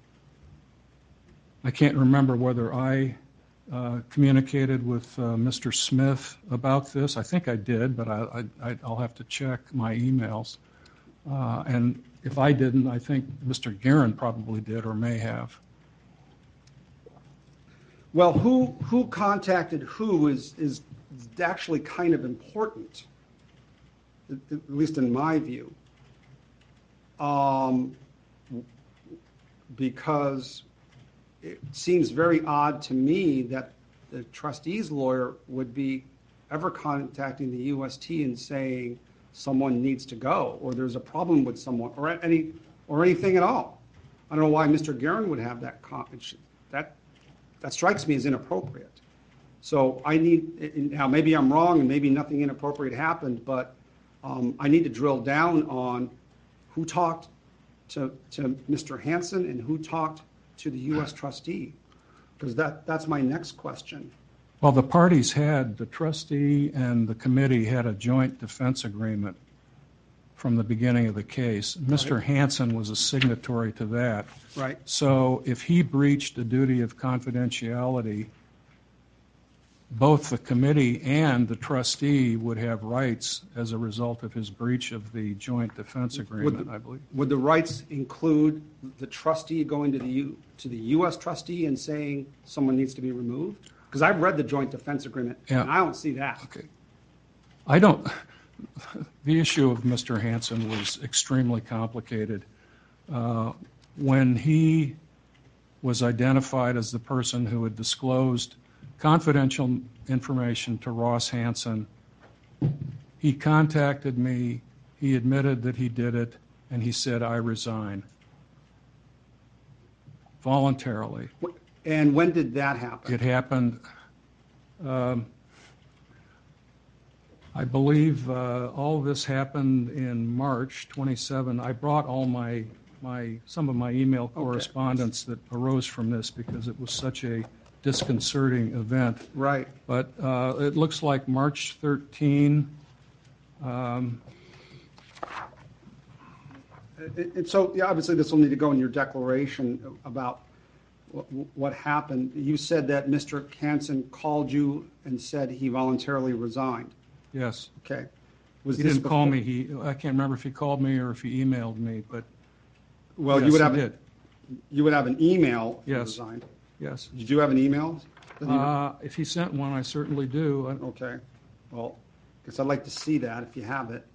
I can't remember whether I communicated with Mr. Smith about this. I think I did, but I'll have to check my emails. And if I didn't, I think Mr. Guerin probably did or may have. Well, who contacted who is actually kind of important, at least in my view. Because it seems very odd to me that the trustee's lawyer would be ever contacting the UST and saying someone needs to go, or there's a problem with someone, or anything at all. I don't know why Mr. Guerin would have that that strikes me as inappropriate. So I need, now maybe I'm wrong and maybe nothing inappropriate happened, but I need to drill down on who talked to Mr. Hansen and who talked to the U.S. trustee, because that's my next question. Well, the parties had, the trustee and the committee had a joint defense agreement from the beginning of the case. Mr. Hansen was a signatory to that. Right. So if he breached a duty of confidentiality, both the committee and the trustee would have rights as a result of his breach of the joint defense agreement, I believe. Would the rights include the trustee going to the U.S. trustee and saying someone needs to be removed? Because I've read the joint defense agreement, and I don't see that. Okay. The issue of Mr. Hansen was extremely complicated. When he was identified as the person who had disclosed confidential information to Ross Hansen, he contacted me, he admitted that he did it, and he said, I resign. Voluntarily. And when did that happen? It happened, I believe all of this happened in March 27. I brought all some of my email correspondence that arose from this because it was such a disconcerting event. Right. But it looks like March 13. And so, yeah, obviously this will need to go in your declaration about what happened. You said that Mr. Hansen called you and said he voluntarily resigned. Yes. Okay. He didn't call me. I can't remember if he called me or if he emailed me, but well, yes, you would have he did. You would have an email. If yes. He resigned. Yes. Did you have an email? If he sent one, I certainly do. Okay. Well, I guess I'd like to see that if you have it.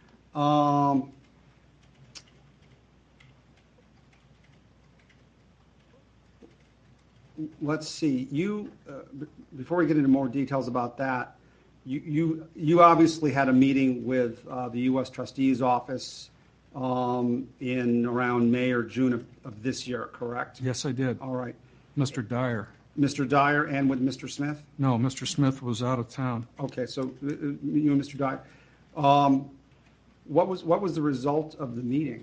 Let's see. You before we get into more details about that, you obviously had a meeting with the U.S. Trustee's office in around May or June of this year, correct? Yes, I did. All right. Mr. Dyer. Mr. Dyer and with Mr. Smith? No, Mr. Smith was out of town. Okay, so you and Mr. Dyer. What was the result of the meeting?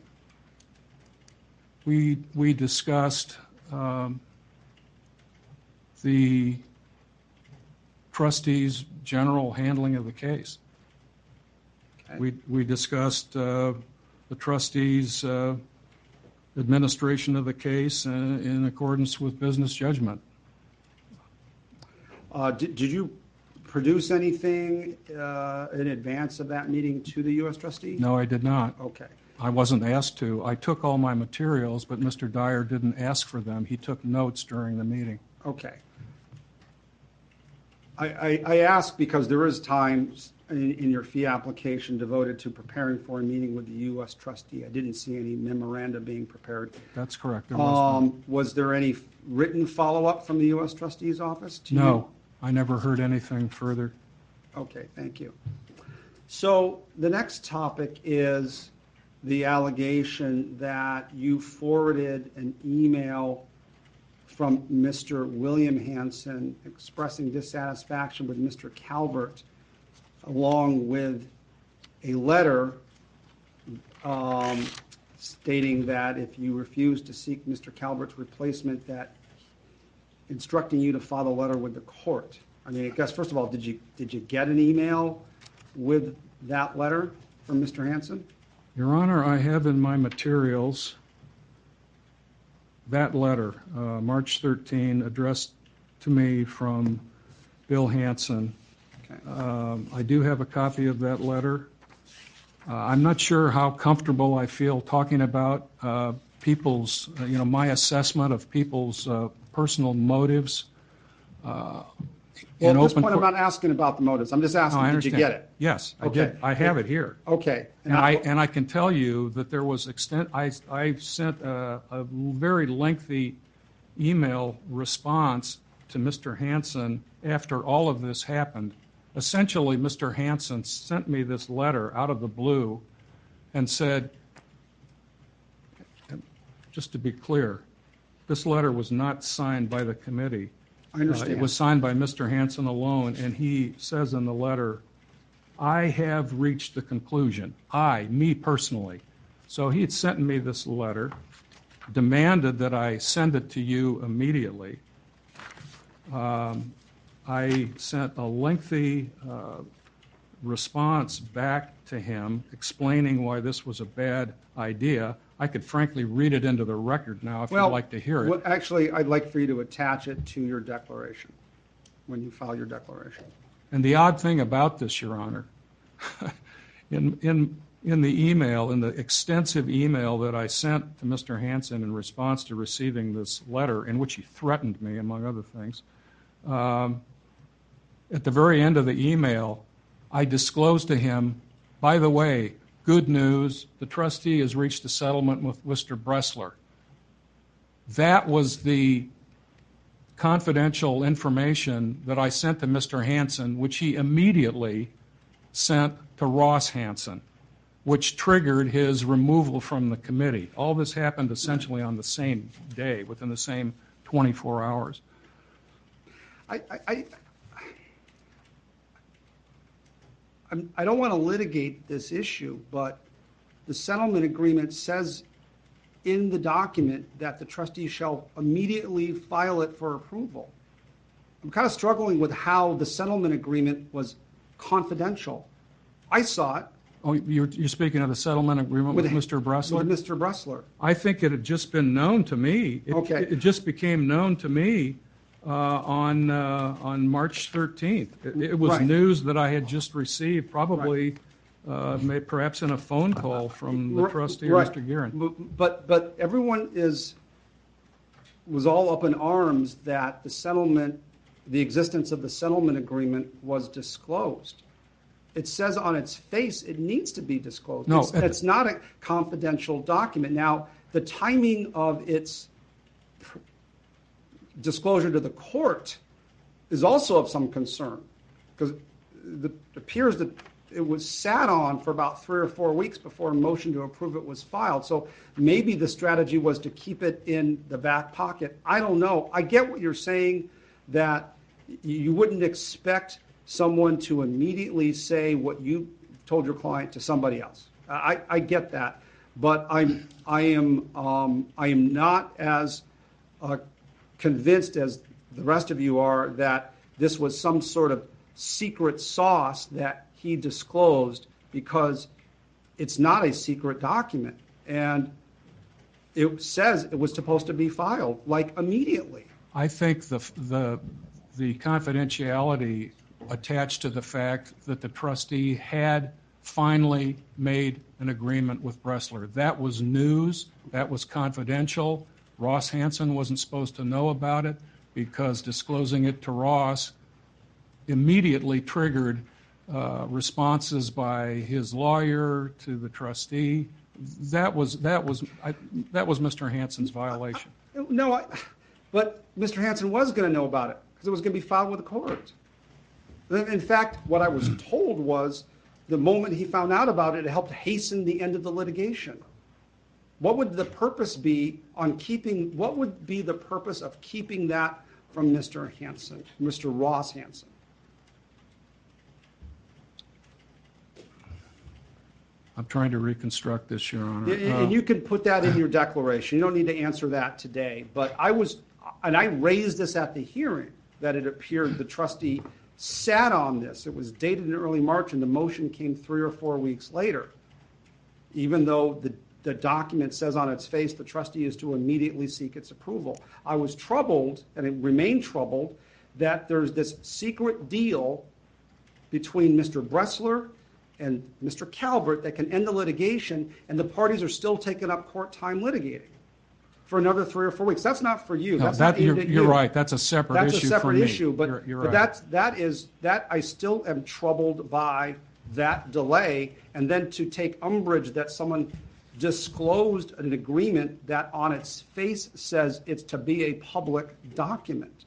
We discussed the trustees' general handling of the case. Okay. We discussed the trustees' administration of the case in accordance with business judgment. Did you produce anything in advance of that meeting to the U.S. trustee? No, I did not. Okay. I wasn't asked to. I took all my materials, but Mr. Dyer didn't ask for them. He took notes during the meeting. Okay. I ask because there is time in your fee application devoted to preparing for a meeting with the U.S. trustee. I didn't see any memoranda being prepared. That's correct. There was none. Was there any written follow-up from the U.S. trustee's office to you? No, I never heard anything further. Okay, thank you. So the next topic is the allegation that you forwarded an email from Mr. William Hansen expressing dissatisfaction with Mr. Calvert, along with a letter stating that if you refuse to seek Mr. Calvert's replacement, that instructing you to file a letter with the court. I mean, I guess, first of all, did you get an email with that letter from Mr. Hansen? Your Honor, I have in my materials that letter, March 13, addressed to me from Bill Hansen. Okay. I do have a copy of that letter. I'm not sure how comfortable I feel talking about people's, my assessment of people's personal motives. Well, at this point, I'm not asking about the motives. I'm just asking, I did you understand. get it? Yes, I Okay. did. I have it here. Okay. And I can tell you that there was I sent a very lengthy email response to Mr. Hansen after all of this happened. Essentially, Mr. Hansen sent me this letter out of the blue and said, just to be clear, this letter was not signed by the committee. I understand. It was signed by Mr. Hansen alone, and he says in the letter, I have reached the conclusion, me personally. So he had sent me this letter, demanded that I send it to you immediately. I sent a lengthy response back to him explaining why this was a bad idea. I could frankly read it into the record now if you'd like to hear it. Well, actually, I'd like for you to attach it to your declaration when you file your declaration. And the odd thing about this, Your Honor, in the email, in the extensive email that I sent to Mr. Hansen in response to receiving this letter, in which he threatened me, among other things, at the very end of the email, I disclosed to him, by the way, good news, the trustee has reached a settlement with Mr. Bressler. That was the confidential information that I sent to Mr. Hansen, which he immediately sent to Ross Hansen, which triggered his removal from the committee. All this happened essentially on the same day, within the same 24 hours. I don't want to litigate this issue, but the settlement agreement says in the document that the trustee shall immediately file it for approval. I'm kind of struggling with how the settlement agreement was confidential. I saw it. Oh, you're speaking of the settlement agreement with Mr. Bressler? With Mr. Bressler. I think it had just been known to me. Okay. It just became known to me on March 13th. It was Right. news that I had just received, probably perhaps in a phone call from the trustee, Right. Mr. Guerin. But everyone was all up in arms that the existence of the settlement agreement was disclosed. It says on its face it needs to be disclosed. No, it's not a confidential document. Now, the timing of its disclosure to the court is also of some concern, because it appears that it was sat on for about 3 or 4 weeks before a motion to approve it was filed. So maybe the strategy was to keep it in the back pocket. I don't know. I get what you're saying, that you wouldn't expect someone to immediately say what you told your client to somebody else. I get that, but I am not as convinced as the rest of you are that this was some sort of secret sauce that he disclosed, because it's not a secret document, and it says it was supposed to be filed like immediately. I think the confidentiality attached to the fact that the trustee had finally made an agreement with Bressler. That was news. That was confidential. Ross Hansen wasn't supposed to know about it, because disclosing it to Ross immediately triggered responses by his lawyer to the trustee. That was Mr. Hansen's violation. No, but Mr. Hansen was going to know about it, because it was going to be filed with the court. In fact, what I was told was the moment he found out about it, it helped hasten the end of the litigation. What would the purpose be what would be the purpose of keeping that from Mr. Hansen, Mr. Ross Hansen? I'm trying to reconstruct this, Your Honor. And you can put that in your declaration. You don't need to answer that today. But I raised this at the hearing, that it appeared the trustee sat on this. It was dated in early March, and the motion came 3 or 4 weeks later, even though the document says on its face the trustee is to immediately seek its approval. I was troubled, and it remained troubled, that there's this secret deal between Mr. Bressler and Mr. Calvert that can end the litigation, and the parties are still taking up court time litigating for another 3 or 4 weeks. That's not for you. No, That's not aimed at you. you're right. That's a separate issue. That's a separate from me. issue, but, you're but right. that I still am troubled by that delay, and then to take umbrage that someone disclosed an agreement that on its face says it's to be a public document.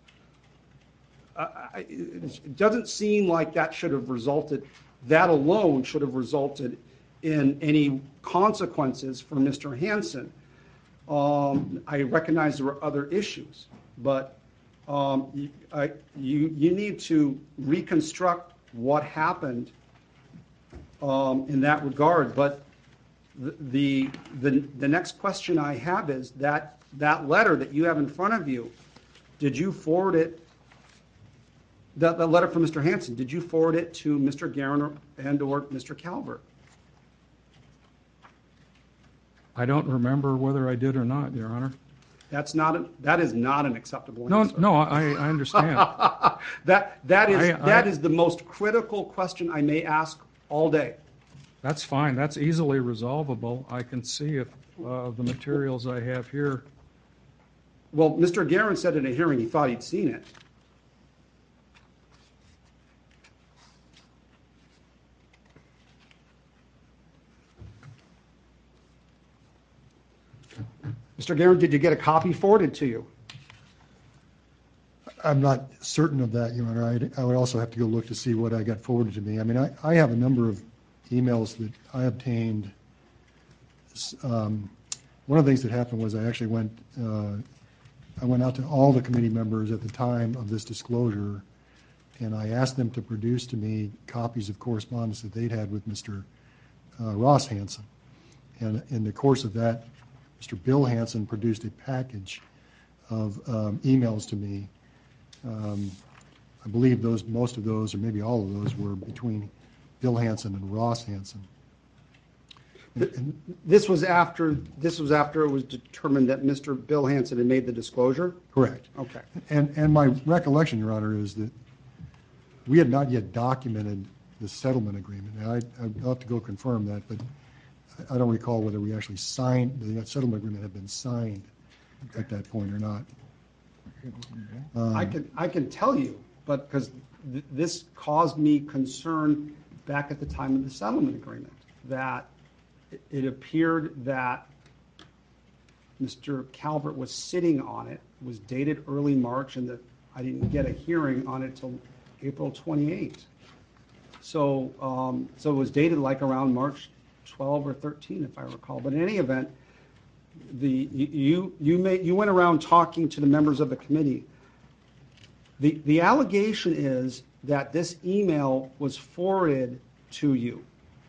It doesn't seem like that should have resulted, that alone should have resulted in any consequences for Mr. Hansen. I recognize there were other issues, but you need to reconstruct what happened in that regard. But the next question I have is that letter that you have in front of you, did you forward it? The letter from Mr. Hansen, did you forward it to Mr. Guerin and/or Mr. Calvert? I don't remember whether I did or not, Your Honor. That is not an acceptable No, answer. no, I understand. That is the most critical question I may ask all day. That's fine. That's easily resolvable. I can see if the materials I have here. Well, Mr. Guerin said in a hearing he thought he'd seen it. Mr. Guerin, did you get a copy forwarded to you? I'm not certain of that, Your Honor. I would also have to go look to see what I got forwarded to me. I mean, I have a number of emails that I obtained. One of the things that happened was I actually went out to all the committee members at the time of this disclosure, and I asked them to produce to me copies of correspondence that they'd had with Mr. Ross Hansen. And in the course of that, Mr. Bill Hansen produced a package of emails to me. I believe most of those, or maybe all of those, were between Bill Hansen and Ross Hansen. This was after it was determined that Mr. Bill Hansen had made the disclosure? Correct. Okay. And my recollection, Your Honor, is that we had not yet documented the settlement agreement. Now, I'll have to go confirm that, but I don't recall whether we actually signed, the settlement agreement had been signed at that point or not. I can tell you, but because this caused me concern back at the time of the settlement agreement, that it appeared that Mr. Calvert was sitting on it. It was dated early March, and that I didn't get a hearing on it until April 28th. So it was dated like around March 12 or 13, if I recall. But in any event, you went around talking to the members of the committee. The allegation is that this email was forwarded to you,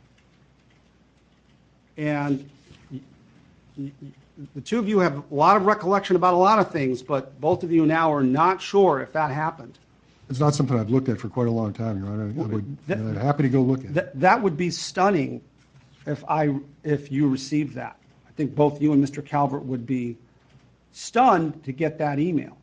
and the two of you have a lot of recollection about a lot of things, but both of you now are not sure if that happened. It's not something I've looked at for quite a long time, Your Honor. I'm happy to go look at it. That would be stunning if you received that. I think both you and Mr. Calvert would be stunned to get that email.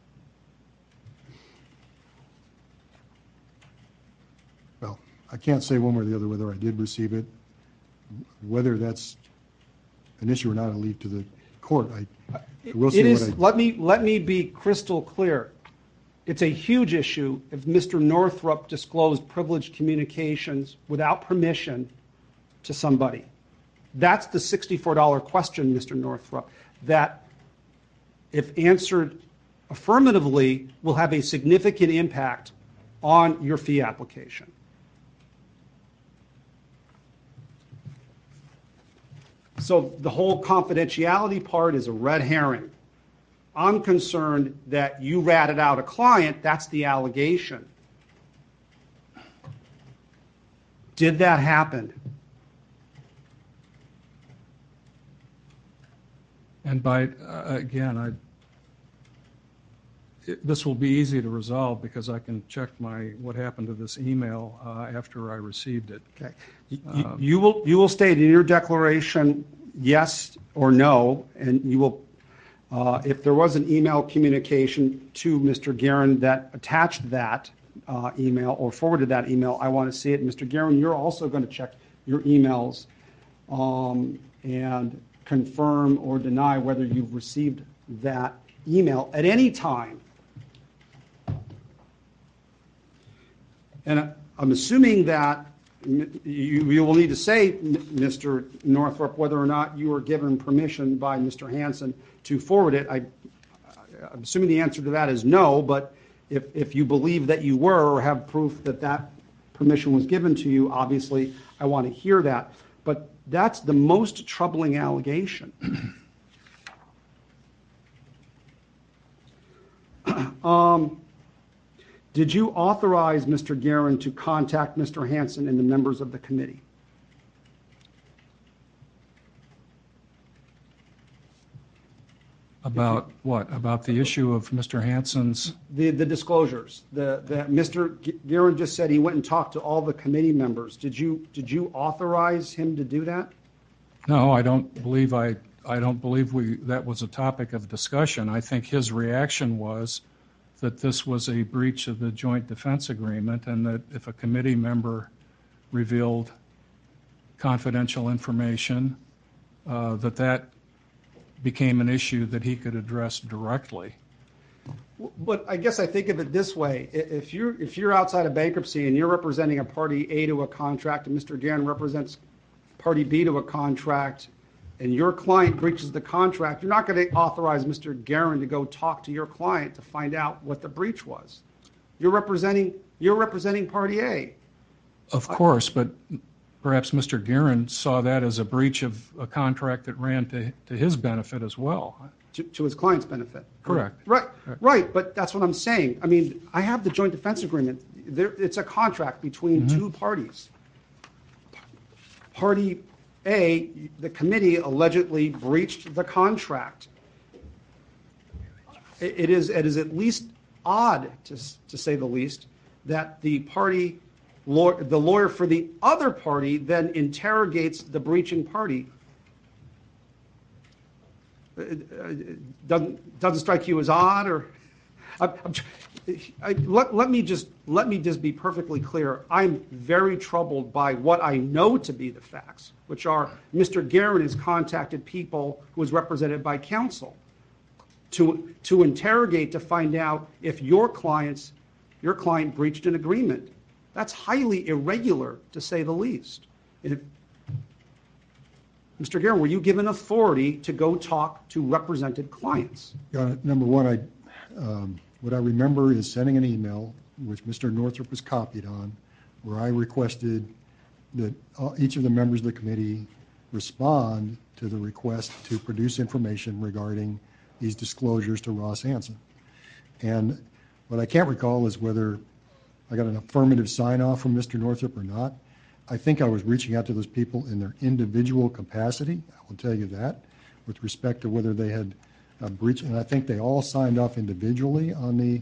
Well, I can't say one way or the other whether I did receive it. Whether that's an issue or not, I'll leave to the court. We'll see. Let me be crystal clear. It's a huge issue if Mr. Northrup disclosed privileged communications without permission to somebody. That's the $64 question, Mr. Northrup, that if answered affirmatively will have a significant impact on your fee application. So the whole confidentiality part is a red herring. I'm concerned that you ratted out a client. That's the allegation. Did that happen? And this will be easy to resolve because I can check what happened to this email after I received it. Okay. You will state in your declaration yes or no, and you will, if there was an email communication to Mr. Guerin that attached that email or forwarded that email, I want to see it. Mr. Guerin, you're also going to check your emails and confirm or deny whether you've received that email at any time. And I'm assuming that you will need to say, Mr. Northrup, whether or not you were given permission by Mr. Hansen to forward it. I'm assuming the answer to that is no, but if you believe that you were or have proof that that permission was given to you, obviously I want to hear that. But that's the most troubling allegation. Did you authorize Mr. Guerin to contact Mr. Hansen and the members of the committee? About what? About the issue of Mr. Hansen's? The disclosures. Mr. Guerin just said he went and talked to all the committee members. Did you authorize him to do that? No, I don't believe that was a topic of discussion. I think his reaction was that this was a breach of the joint defense agreement, and that if a committee member revealed confidential information, that became an issue that he could address directly. But I guess I think of it this way: if you're outside of bankruptcy and you're representing a party A to a contract, and Mr. Guerin represents party B to a contract, and your client breaches the contract, you're not going to authorize Mr. Guerin to go talk to your client to find out what the breach was. You're representing party A. Of course, but perhaps Mr. Guerin saw that as a breach of a contract that ran to his benefit as well. To his client's benefit. Correct. Right, but that's what I'm saying. I mean, I have the joint defense agreement. It's a contract between two parties. Party A, the committee allegedly breached the contract. It is at least odd, to say the least, that the lawyer for the other party then interrogates the breaching party. Doesn't strike you as odd, or let me just be perfectly clear. I'm very troubled by what I know to be the facts, which are Mr. Guerin has contacted people who is represented by counsel to interrogate, to find out if your client breached an agreement. That's highly irregular, to say the least. Mr. Guerin, were you given authority to go talk to represented clients? Number one, what I remember is sending an email, which Mr. Northrup was copied on, where I requested that each of the members of the committee respond to the request to produce information regarding these disclosures to Ross Hansen. And what I can't recall is whether I got an affirmative sign-off from Mr. Northrup or not. I think I was reaching out to those people in their individual capacity. I will tell you that, with respect to whether they had breached. And I think they all signed off individually on the.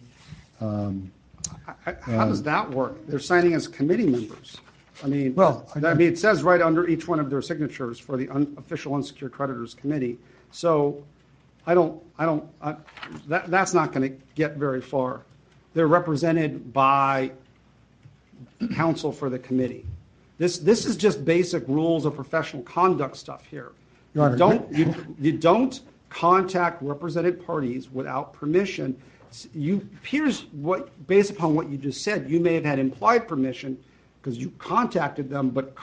How does that work? They're signing as committee members. I mean, it says right under each one of their signatures for the official unsecured creditors committee. So, that's not going to get very far. They're represented by counsel for the committee. This is just basic rules of professional conduct stuff here. You don't contact represented parties without permission. Based upon what you just said, you may have had implied permission because you contacted them, but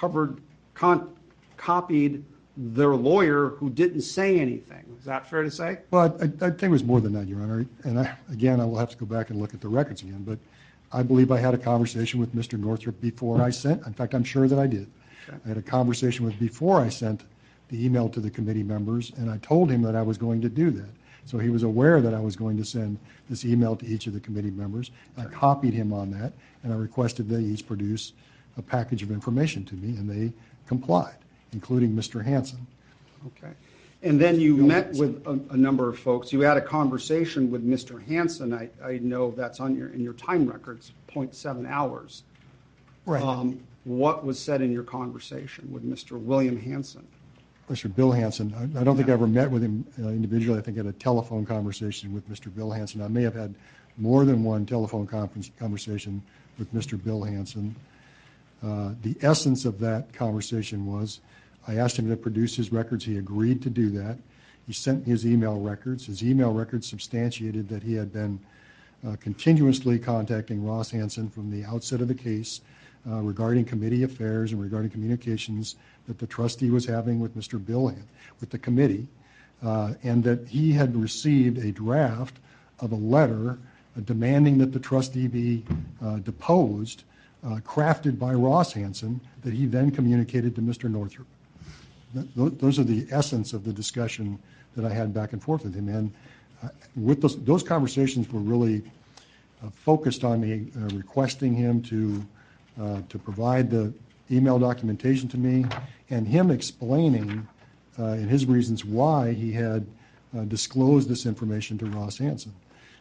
copied their lawyer who didn't say anything. Is that fair to say? Well, I think it was more than that, Your Honor. And I will have to go back and look at the records again. But I believe I had a conversation with Mr. Northrup before I sent. In fact, I'm sure that I did. Okay. I had a conversation before I sent the email to the committee members, and I told him that I was going to do that. So he was aware that I was going to send this email to each of the committee members. I copied him on that, and I requested they each produce a package of information to me, and they complied, including Mr. Hansen. Okay. And then you met with a number of folks. You had a conversation with Mr. Hansen. I know that's in your time records, 0.7 hours. Right. What was said in your conversation with Mr. William Hansen? Mr. Bill Hansen. I don't think I ever met with him individually. I think I had a telephone conversation with Mr. Bill Hansen. I may have had more than one telephone conversation with Mr. Bill Hansen. The essence of that conversation was I asked him to produce his records. He agreed to do that. He sent me his email records. His email records substantiated that he had been continuously contacting Ross Hansen from the outset of the case regarding committee affairs and regarding communications that the trustee was having with Mr. Bill, with the committee, and that he had received a draft of a letter demanding that the trustee be deposed, crafted by Ross Hansen, that he then communicated to Mr. Northrup. Those are the essence of the discussion that I had back and forth with him. And with those conversations were really focused on me requesting him to provide the email documentation to me, and him explaining in his reasons why he had disclosed this information to Ross Hansen.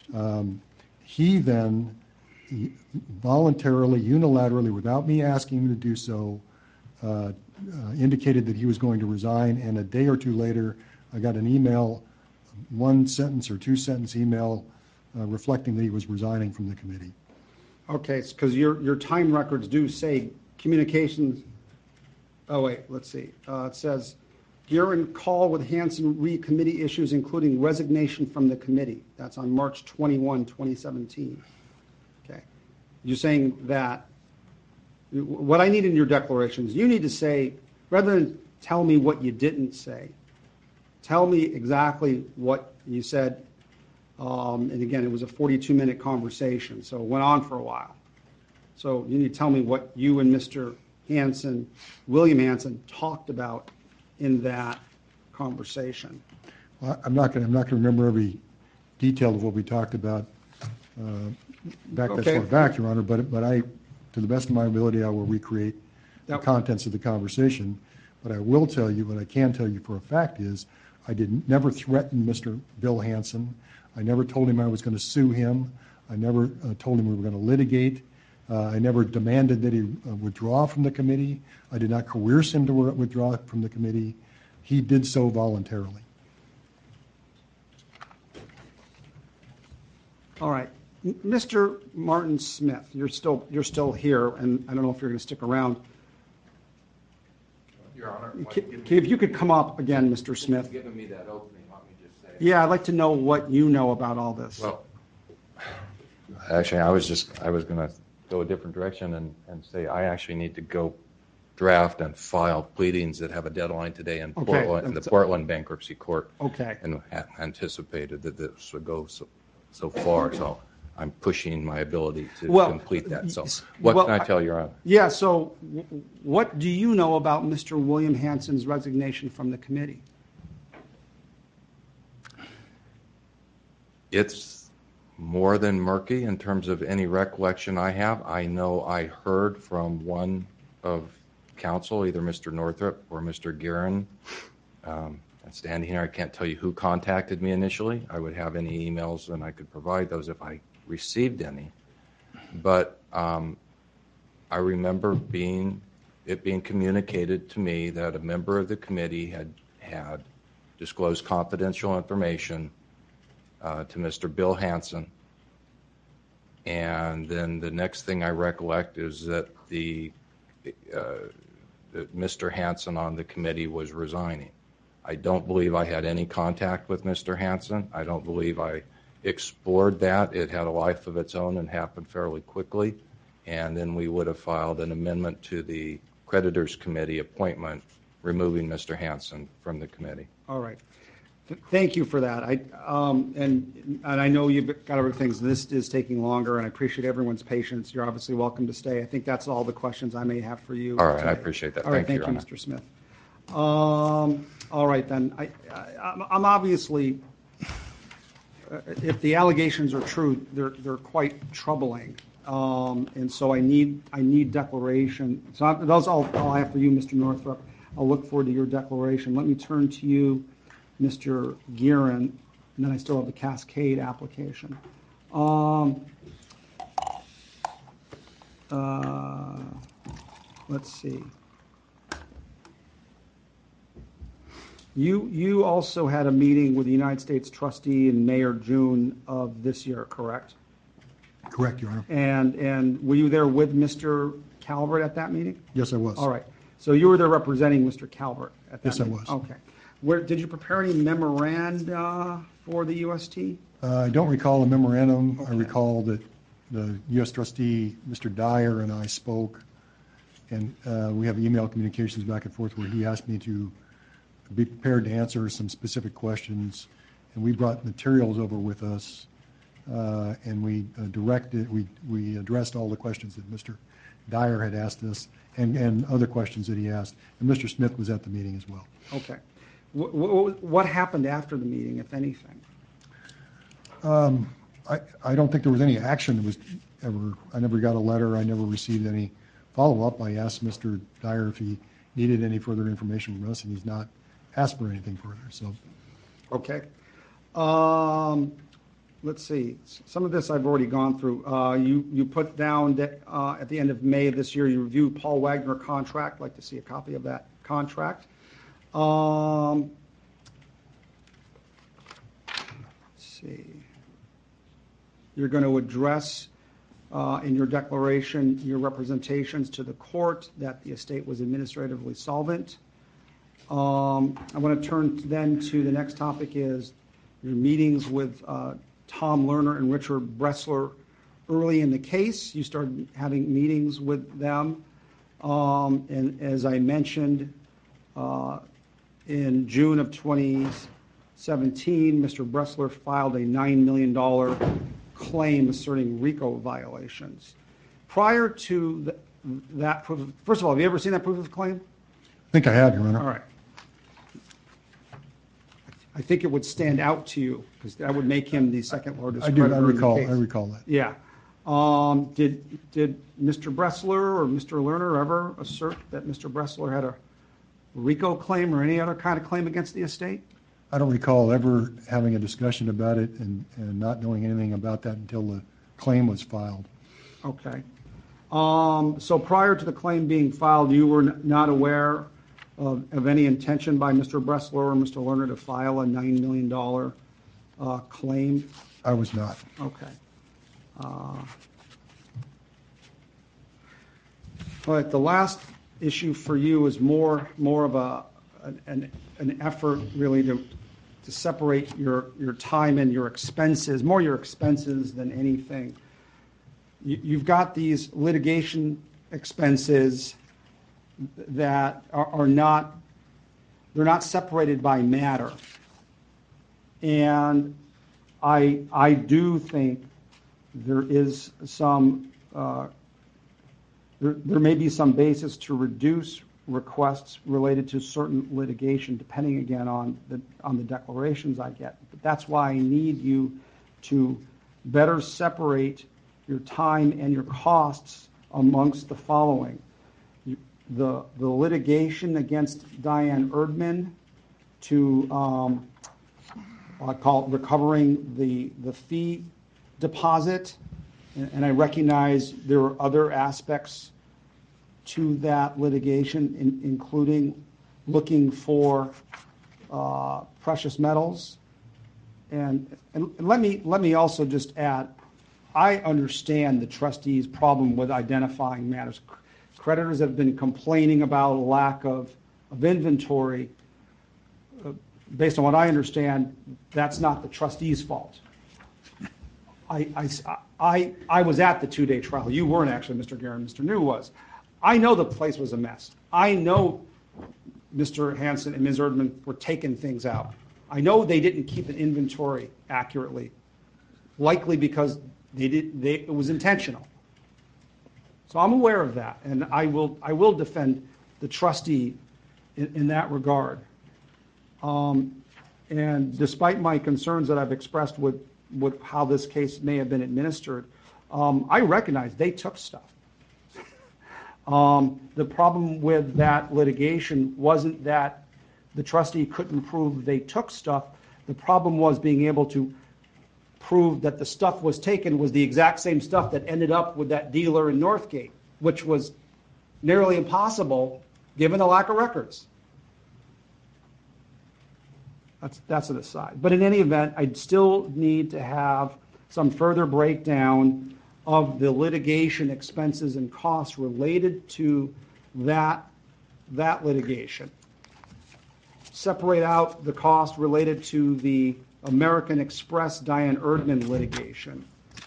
He then voluntarily, unilaterally, without me asking him to do so, indicated that he was going to resign, and a day or two later I got an email, one sentence or two sentence email reflecting that he was resigning from the committee. Okay, because your time records do say communications. Oh, wait, let's see. It says, you're in call with Hansen re committee issues, including resignation from the committee. That's on March 21, 2017. Okay. You're saying that what I need in your declarations, you need to say, rather than tell me what you didn't say, tell me exactly what you said. And again, it was a 42-minute conversation, so it went on for a while. So you need to tell me what you and Mr. Hansen, William Hansen, talked about in that conversation. Well, I'm not going to remember every detail of what we talked about back that far back, Your Honor. But I, to the best of my ability, I will recreate the contents of the conversation. But I will tell you, what I can tell you for a fact is, I never threatened Mr. Bill Hansen. I never told him I was going to sue him. I never told him we were going to litigate. I never demanded that he withdraw from the committee. I did not coerce him to withdraw from the committee. He did so voluntarily. All right. Mr. Martin Smith, you're still here, and I don't know if you're going to stick around. Your Honor, if you could come up again, Mr. Smith. Giving me that opening, let me just say. Yeah, I'd like to know what you know about all this. Well, actually, I was going to go a different direction and say I actually need to go draft and file pleadings that have a deadline today in Portland, in the Portland Bankruptcy Court. Okay. And anticipated that this would go so far. So I'm pushing my ability to complete that. So what can I tell Your Honor? Yeah, so what do you know about Mr. William Hansen's resignation from the committee? It's more than murky in terms of any recollection I have. I know I heard from one of counsel, either Mr. Northrup or Mr. Guerin. Standing here, I can't tell you who contacted me initially. I would have any emails and I could provide those if I received any. But I remember it being communicated to me that a member of the committee had disclosed confidential information to Mr. Bill Hansen. And then the next thing I recollect is that that Mr. Hansen on the committee was resigning. I don't believe I had any contact with Mr. Hansen. I don't believe I explored that. It had a life of its own and happened fairly quickly. And then we would have filed an amendment to the creditors committee appointment, removing Mr. Hansen from the committee. All right. Thank you for that. And I know you've got other things. This is taking longer, and I appreciate everyone's patience. You're obviously welcome to stay. I think that's all the questions I may have for you. All right, today. I appreciate that. All right, thank you, Honor. Mr. Smith. All right, then. I'm obviously, if the allegations are true, they're quite troubling. And so I need declaration. So that's all I have for you, Mr. Northrup. I'll look forward to your declaration. Let me turn to you, Mr. Guerin, and then I still have the Cascade application. Let's see. You also had a meeting with the United States trustee in May or June of this year, correct? Correct, Your Honor. And were you there with Mr. Calvert at that meeting? Yes, I was. All right. So you were there representing Mr. Calvert at that Yes, I meeting? was. Okay. Did you prepare any memoranda for the UST? I don't recall a memorandum. Okay. I recall that the U.S. trustee, Mr. Dyer, and I spoke, and we have email communications back and forth where he asked me to be prepared to answer some specific questions, and we brought materials over with us, and we addressed all the questions that Mr. Dyer had asked us, and other questions that he asked, and Mr. Smith was at the meeting as well. Okay. What happened after the meeting, if anything? I don't think there was any action that was ever, I never got a letter, I never received any follow-up. I asked Mr. Dyer if he needed any further information from us, and he's not asked for anything further, so. Okay. Let's see. Some of this I've already gone through. You put down that at the end of May of this year, you reviewed Paul Wagner contract. I'd like to see a copy of that contract. Let's see. You're going to address in your declaration your representations to the court that the estate was administratively solvent. I want to turn then to the next topic is your meetings with Tom Lerner and Richard Bressler early in the case. You started having meetings with them. And as I mentioned, in June of 2017, Mr. Bressler filed a $9 million claim asserting RICO violations. Prior to that proof of, first of all, have you ever seen that proof of claim? I think I have, Your Honor. All right. I think it would stand out to you because that would make him the second largest I do, creditor I in the recall case. that. Yeah. Did Mr. Bressler or Mr. Lerner ever assert that Mr. Bressler had a RICO claim or any other kind of claim against the estate? I don't recall ever having a discussion about it and not knowing anything about that until the claim was filed. Okay. So prior to the claim being filed, you were not aware of any intention by Mr. Bressler or Mr. Lerner to file a $9 million claim? I was not. Okay. All right. The last issue for you is more of an effort really to separate your time and your expenses, more your expenses than anything. You've got these litigation expenses that are not, they're not separated by matter. And I do think there is some, there may be some basis to reduce requests related to certain litigation, depending again on the declarations I get. But that's why I need you to better separate your time and your costs amongst the following. The litigation against Diane Erdman to, I call it recovering the fee deposit, and I recognize there are other aspects to that litigation, including looking for precious metals. And let me also just add, I understand the trustee's problem with identifying matters. Creditors have been complaining about a lack of inventory. Based on what I understand, that's not the trustee's fault. I was at the two-day trial. You weren't actually, Mr. Guerin. Mr. New was. I know the place was a mess. I know Mr. Hansen and Ms. Erdman were taking things out. I know they didn't keep an inventory accurately, likely because it was intentional. So I'm aware of that, and I will defend the trustee in that regard. And despite my concerns that I've expressed with how this case may have been administered, I recognize they took stuff. The problem with that litigation wasn't that the trustee couldn't prove they took stuff. The problem was being able to prove that the stuff was taken was the exact same stuff that ended up with that dealer in Northgate, which was nearly impossible given the lack of records. That's an aside. But in any event, I'd still need to have some further breakdown of the litigation expenses and costs related to that litigation. Separate out the cost related to the American Express Diane Erdman litigation.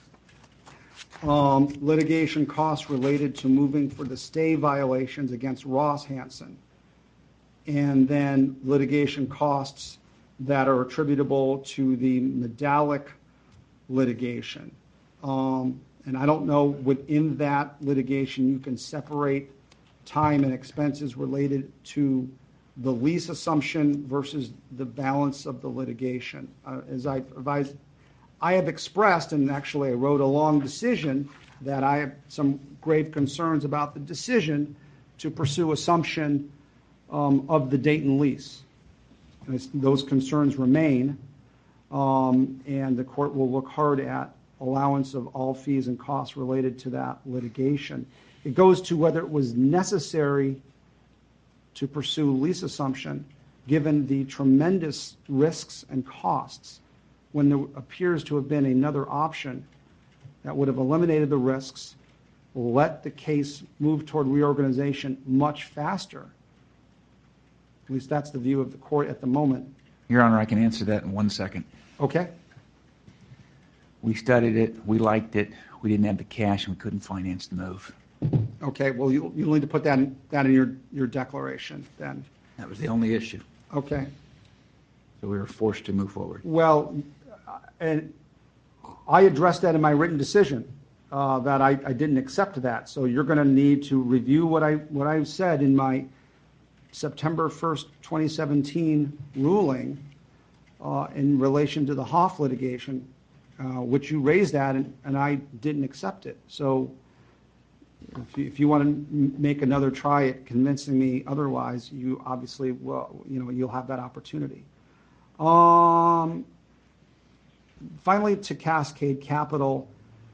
Litigation costs related to moving for the stay violations against Ross Hansen. And then litigation costs that are attributable to the Medallic litigation. And I don't know, within that litigation, you can separate time and expenses related to the lease assumption versus the balance of the litigation. As I have expressed, and actually I wrote a long decision, that I have some grave concerns about the decision to pursue assumption of the Dayton lease. And those concerns remain, and the court will look hard at allowance of all fees and costs related to that litigation. It goes to whether it was necessary to pursue lease assumption given the tremendous risks and costs when there appears to have been another option that would have eliminated the risks, let the case move toward reorganization much faster. At least that's the view of the court at the moment. Your Honor, I can answer that in 1 second. Okay? We studied it, we liked it, we didn't have the cash, and we couldn't finance the move. Okay, well, you'll need to put that in your declaration then. That was the only issue. Okay. So we were forced to move forward. Well, and I addressed that in my written decision, that I didn't accept that. So you're going to need to review what I said in my September 1st, 2017 ruling in relation to the Hoff litigation, which you raised that, and I didn't accept it. So if you want to make another try at convincing me otherwise, you obviously will, you'll have that opportunity. Finally, to Cascade Capital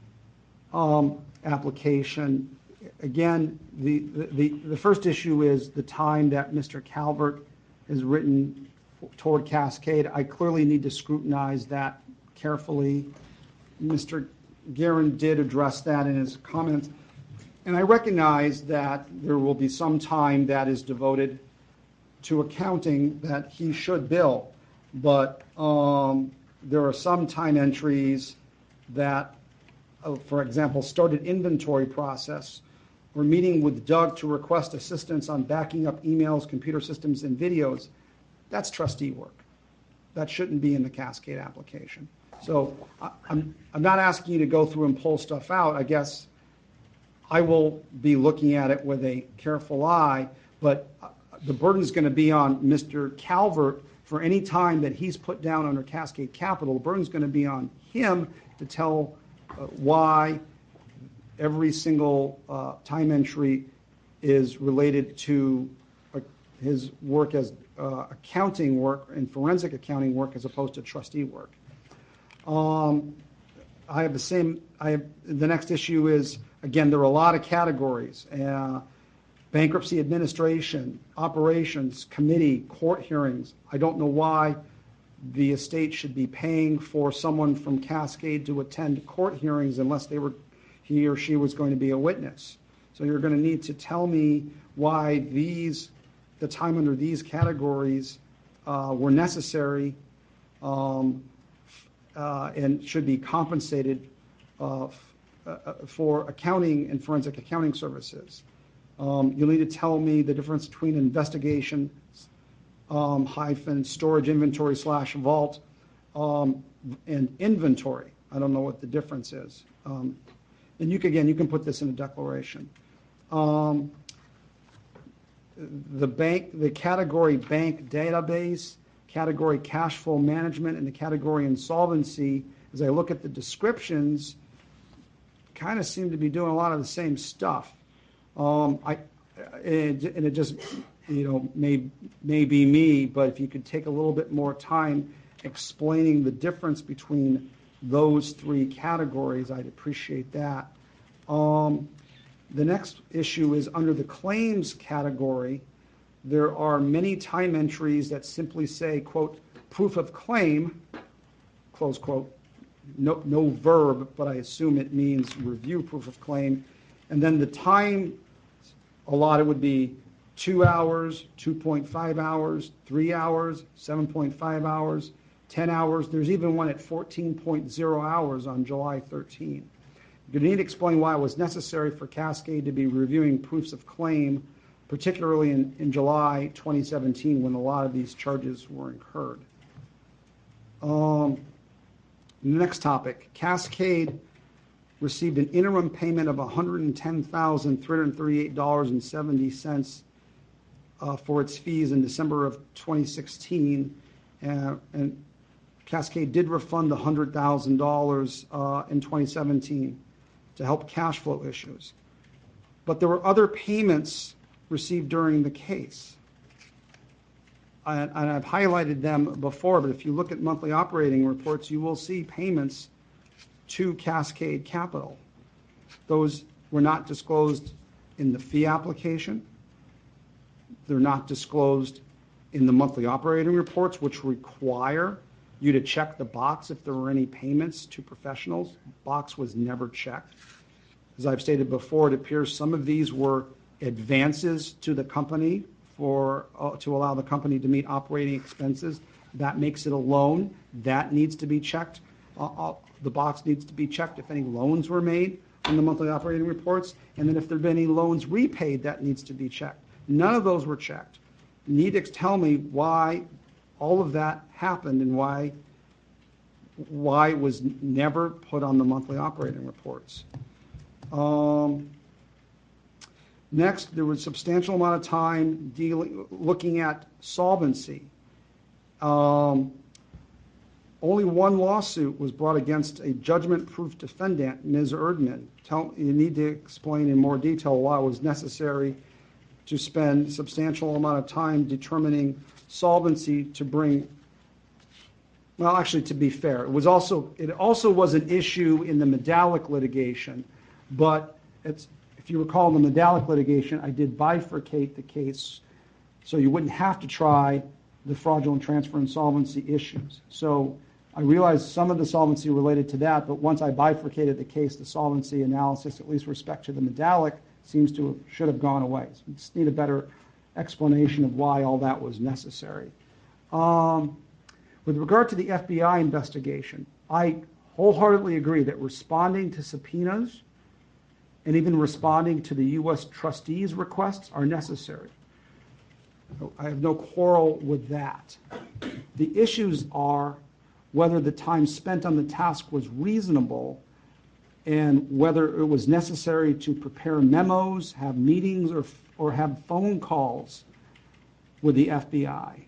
application. Again, the first issue is the time that Mr. Calvert has written toward Cascade. I clearly need to scrutinize that carefully. Mr. Guerin did address that in his comments. And I recognize that there will be some time that is devoted to accounting that he should bill. But there are some time entries that, for example, started inventory process. We're meeting with Doug to request assistance on backing up emails, computer systems, and videos. That's trustee work. That shouldn't be in the Cascade application. So I'm not asking you to go through and pull stuff out. I guess I will be looking at it with a careful eye, but the burden is going to be on Mr. Calvert for any time that he's put down under Cascade Capital. The burden is going to be on him to tell why every single time entry is related to his work as accounting work and forensic accounting work as opposed to trustee work. I have the next issue is, again, there are a lot of categories. Bankruptcy administration, operations, committee, court hearings. I don't know why the estate should be paying for someone from Cascade to attend court hearings unless he or she was going to be a witness. So you're going to need to tell me why the time under these categories were necessary and should be compensated for accounting and forensic accounting services. You'll need to tell me the difference between investigation hyphen storage inventory / vault and inventory. I don't know what the difference is. And you can put this in a declaration. The category bank database, category cash flow management, and the category insolvency, as I look at the descriptions, kind of seem to be doing a lot of the same stuff. It just, may be me, but if you could take a little bit more time explaining the difference between those three categories, I'd appreciate that. The next issue is under the claims category, there are many time entries that simply say, quote, proof of claim, close quote, no verb, but I assume it means review proof of claim. And then the time allotted would be 2 hours, 2.5 hours, 3 hours, 7.5 hours, 10 hours. There's even one at 14.0 hours on July 13. You need to explain why it was necessary for Cascade to be reviewing proofs of claim, particularly in July 2017 when a lot of these charges were incurred. Next topic, Cascade received an interim payment of $110,338.70 for its fees in December of 2016, and Cascade did refund the $100,000 in 2017 to help cash flow issues. But there were other payments received during the case. And I've highlighted them before, but if you look at monthly operating reports, you will see payments to Cascade Capital. Those were not disclosed in the fee application. They're not disclosed in the monthly operating reports, which require you to check the box if there were any payments to professionals. Box was never checked. As I've stated before, it appears some of these were advances to the company to allow the company to meet operating expenses. That makes it a loan. That needs to be checked. The box needs to be checked if any loans were made in the monthly operating reports. And then if there have been any loans repaid, that needs to be checked. None of those were checked. You need to tell me why all of that happened and why it was never put on the monthly operating reports. Next, there was a substantial amount of time looking at solvency. Only one lawsuit was brought against a judgment-proof defendant, Ms. Erdman. You need to explain in more detail why it was necessary to spend a substantial amount of time determining solvency to bring. Well, actually, to be fair, it also was an issue in the Medallic litigation, but if you recall, in the Medallic litigation, I did bifurcate the case so you wouldn't have to try the fraudulent transfer insolvency issues. So I realized some of the solvency related to that, but once I bifurcated the case, the solvency analysis, at least with respect to the Medallic, should have gone away. So we just need a better explanation of why all that was necessary. With regard to the FBI investigation, I wholeheartedly agree that responding to subpoenas and even responding to the U.S. trustees' requests are necessary. I have no quarrel with that. The issues are whether the time spent on the task was reasonable and whether it was necessary to prepare memos, have meetings, or have phone calls with the FBI.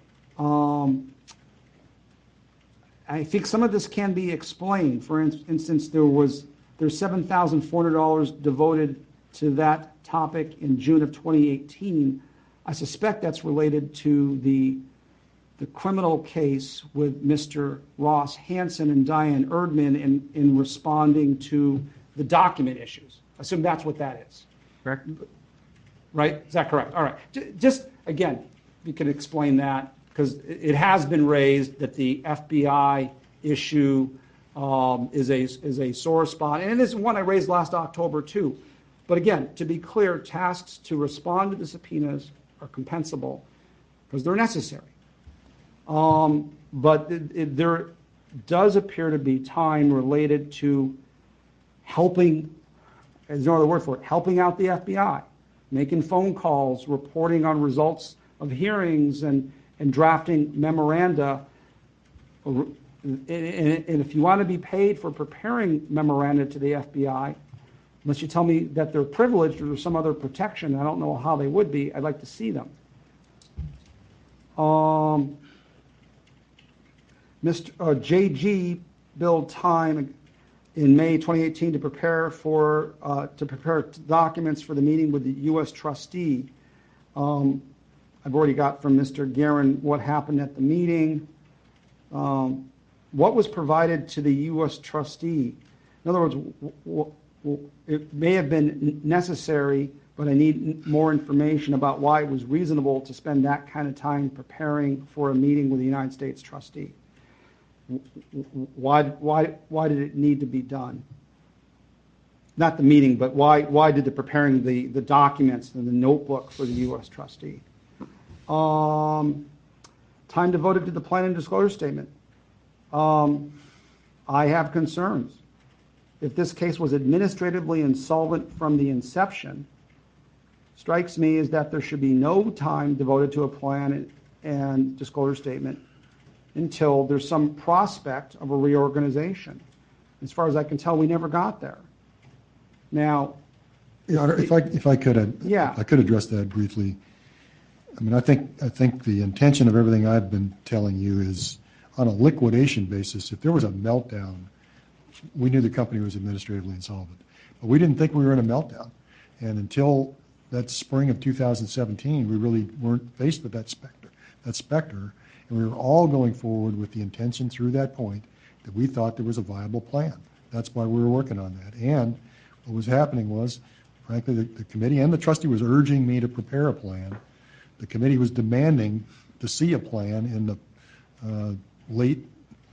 I think some of this can be explained. For instance, there's $7,400 devoted to that topic in June of 2018. I suspect that's related to the criminal case with Mr. Ross Hansen and Diane Erdman in responding to the document issues. I assume that's what that is. Correct? Right? Is that correct? All right. Just, again, you could explain that, because it has been raised that the FBI issue is a sore spot, and it is one I raised last October too. But again, to be clear, tasks to respond to the subpoenas are compensable because they're necessary. But there does appear to be time related to helping, there's no other word for it, helping out the FBI, making phone calls, reporting on results of hearings, and drafting memoranda. And if you want to be paid for preparing memoranda to the FBI, unless you tell me that they're privileged or there's some other protection, I don't know how they would be. I'd like to see them. Mr. JG billed time in May 2018 to prepare documents for the meeting with the U.S. trustee. I've already got from Mr. Guerin what happened at the meeting. What was provided to the U.S. trustee? In other words, it may have been necessary but I need more information about why it was reasonable to spend that kind of time preparing for a meeting with the United States trustee. Why did it need to be done? Not the meeting, but why did the preparing the documents and the notebook for the U.S. trustee? Time devoted to the plan and disclosure statement. I have concerns. If this case was administratively insolvent from the inception, strikes me as that there should be no time devoted to a plan and disclosure statement until there's some prospect of a reorganization. As far as I can tell, we never got there. Now, Your Honor, if I could, Yeah. I could address that briefly. I mean, I think the intention of everything I've been telling you is on a liquidation basis. If there was a meltdown, we knew the company was administratively insolvent, but we didn't think we were in a meltdown. And until that spring of 2017, we really weren't faced with that specter, and we were all going forward with the intention through that point that we thought there was a viable plan. That's why we were working on that. And what was happening was, frankly, the committee and the trustee was urging me to prepare a plan. The committee was demanding to see a plan in the late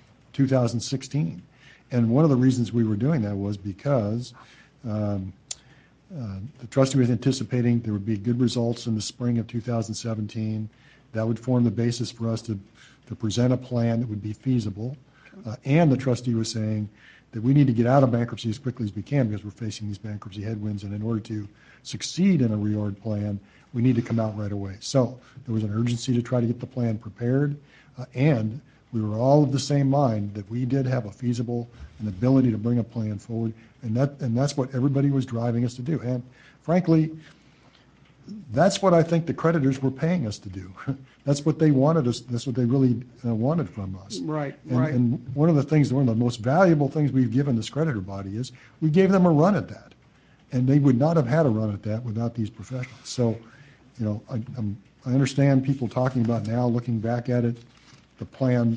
2016. And one of the reasons we were doing that was because the trustee was anticipating there would be good results in the spring of 2017. That would form the basis for us to present a plan that would be feasible. And the trustee was saying that we need to get out of bankruptcy as quickly as we can because we're facing these bankruptcy headwinds. And in order to succeed in a reorg plan, we need to come out right away. So there was an urgency to try to get the plan prepared. And we were all of the same mind that we did have a feasible and ability to bring a plan forward. And that's what everybody was driving us to do. And frankly, that's what I think the creditors were paying us to do. That's what they wanted us. That's what they really wanted from us. Right, and, right. And one of the most valuable things we've given this creditor body is we gave them a run at that, and they would not have had a run at that without these professionals. So, you know, I understand people talking about now, looking back at it, the plan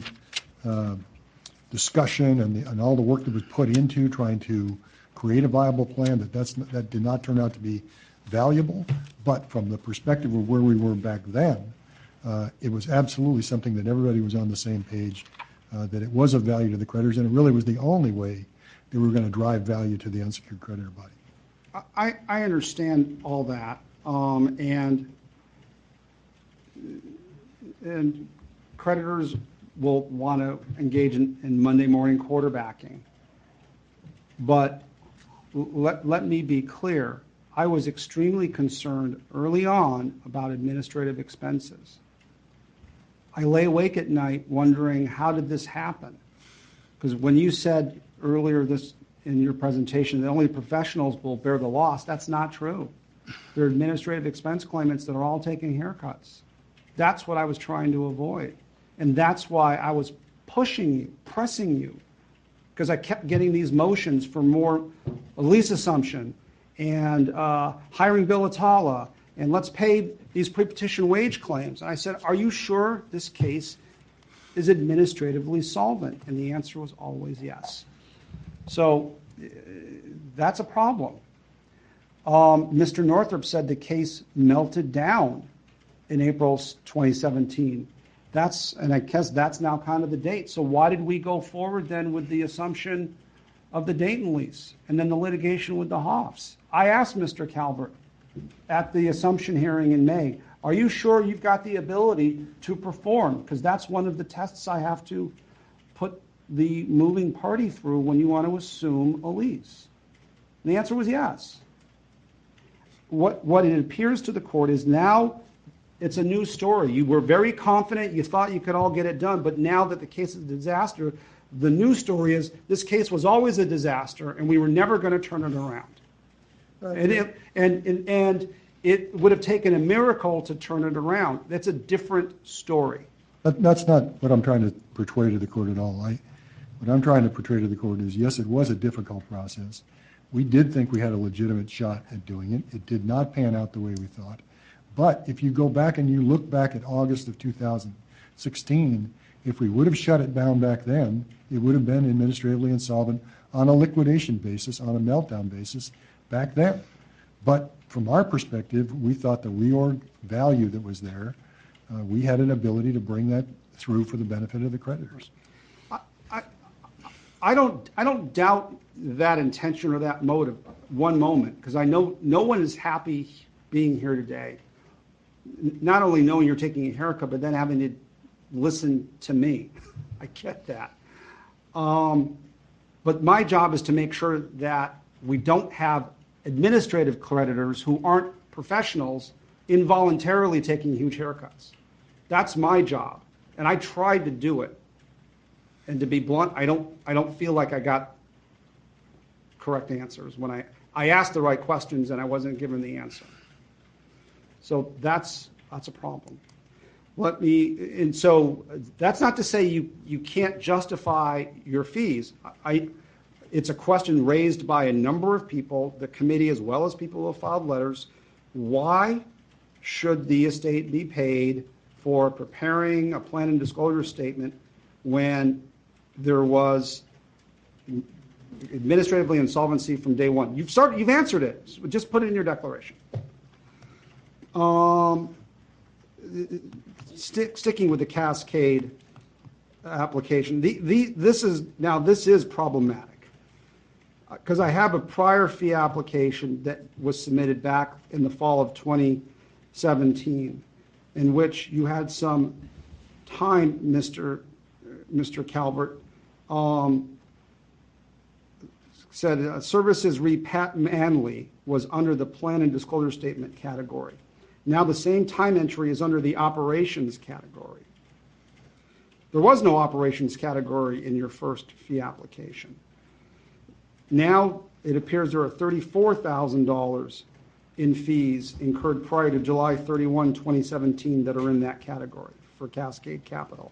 discussion and all the work that was put into trying to create a viable plan. That did not turn out to be valuable, but from the perspective of where we were back then, it was absolutely something that everybody was on the same page, that it was of value to the creditors, and it really was the only way that we were going to drive value to the unsecured creditor body. I understand all that, and creditors will want to engage in Monday morning quarterbacking. But let me be clear. I was extremely concerned early on about administrative expenses. I lay awake at night wondering, how did this happen? Because when you said earlier this in your presentation that only professionals will bear the loss, that's not true. There are administrative expense claimants that are all taking haircuts. That's what I was trying to avoid. And that's why I was pushing you, pressing you, because I kept getting these motions for more lease assumption and hiring Bill Atala, and let's pay these pre-petition wage claims. And I said, are you sure this case is administratively solvent? And the answer was always yes. So that's a problem. Mr. Northrup said the case melted down in April 2017. And I guess that's now kind of the date. So why did we go forward then with the assumption of the Dayton lease and then the litigation with the Hoffs? I asked Mr. Calvert at the assumption hearing in May, are you sure you've got the ability to perform? Because that's one of the tests I have to put the moving party through when you want to assume a lease. And the answer was yes. What it appears to the court is now it's a new story. You were very confident, you thought you could all get it done, but now that the case is a disaster, the new story is this case was always a disaster and we were never going to turn it around. And it would have taken a miracle to turn it around. That's a different story. That's not what I'm trying to portray to the court at all. What I'm trying to portray to the court is, yes, it was a difficult process. We did think we had a legitimate shot at doing it. It did not pan out the way we thought. But if you go back and you look back at August of 2016, if we would have shut it down back then, it would have been administratively insolvent on a liquidation basis, on a meltdown basis back then. But from our perspective, we thought the reorg value that was there, we had an ability to bring that through for the benefit of the creditors. I don't doubt that intention or that motive one moment, because I know no one is happy being here today. Not only knowing you're taking a haircut, but then having to listen to me. I get that. But my job is to make sure that we don't have administrative creditors who aren't professionals involuntarily taking huge haircuts. That's my job, and I tried to do it. And to be blunt, I don't feel like I got correct answers when I asked the right questions and I wasn't given the answer. So that's a problem. And so that's not to say you can't justify your fees. It's a question raised by a number of people, the committee as well as people who have filed letters. Why should the estate be paid for preparing a plan and disclosure statement when there was administratively insolvency from day one? You've answered it. So just put it in your declaration. Sticking with the Cascade application, this is problematic because I have a prior fee application that was submitted back in the fall of 2017, in which you had some time, Mr. Calvert, said services Pat Manley was under the plan and disclosure statement category. Now the same time entry is under the operations category. There was no operations category in your first fee application. Now it appears there are $34,000 in fees incurred prior to July 31, 2017 that are in that category for Cascade Capital.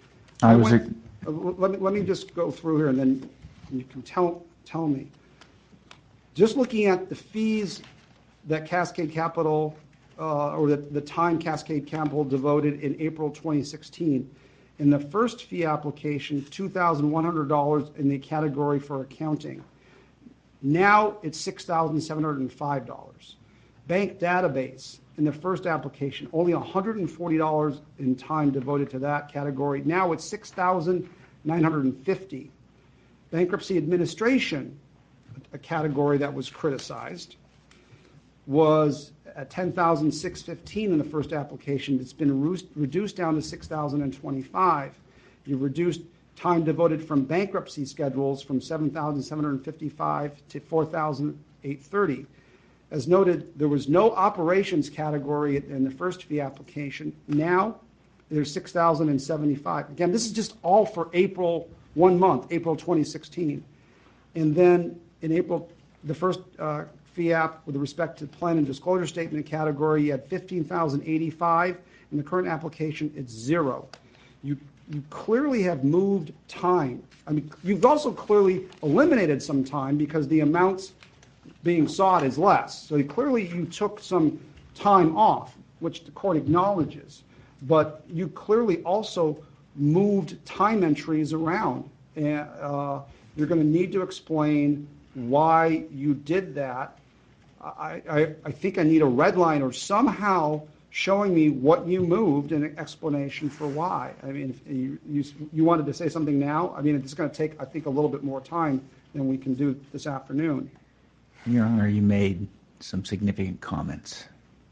Let me just go through here and then you can tell me. Just looking at the fees that Cascade Capital or the time Cascade Capital devoted in April 2016. In the first fee application, $2,100 in the category for accounting. Now it's $6,705. Bank database in the first application, only $140 in time devoted to that category. Now it's $6,950. Bankruptcy administration, a category that was criticized, was at $10,615 in the first application. It's been reduced down to $6,025. You've reduced time devoted from bankruptcy schedules from $7,755 to $4,830. As noted, there was no operations category in the first fee application. Now there's $6,075. Again, this is just all for April 1 month, April 2016. And then in April, the first fee app with respect to plan and disclosure statement category, you had $15,085. In the current application, it's $0. You clearly have moved time. I mean, you've also clearly eliminated some time because the amounts being sought is less. So clearly you took some time off, which the court acknowledges. But you clearly also moved time entries around. And you're going to need to explain why you did that. I think I need a red line or somehow showing me what you moved and an explanation for why. I mean, if you wanted to say something now, I mean, it's going to take, I think, a little bit more time than we can do this afternoon. Your Honor, you made some significant comments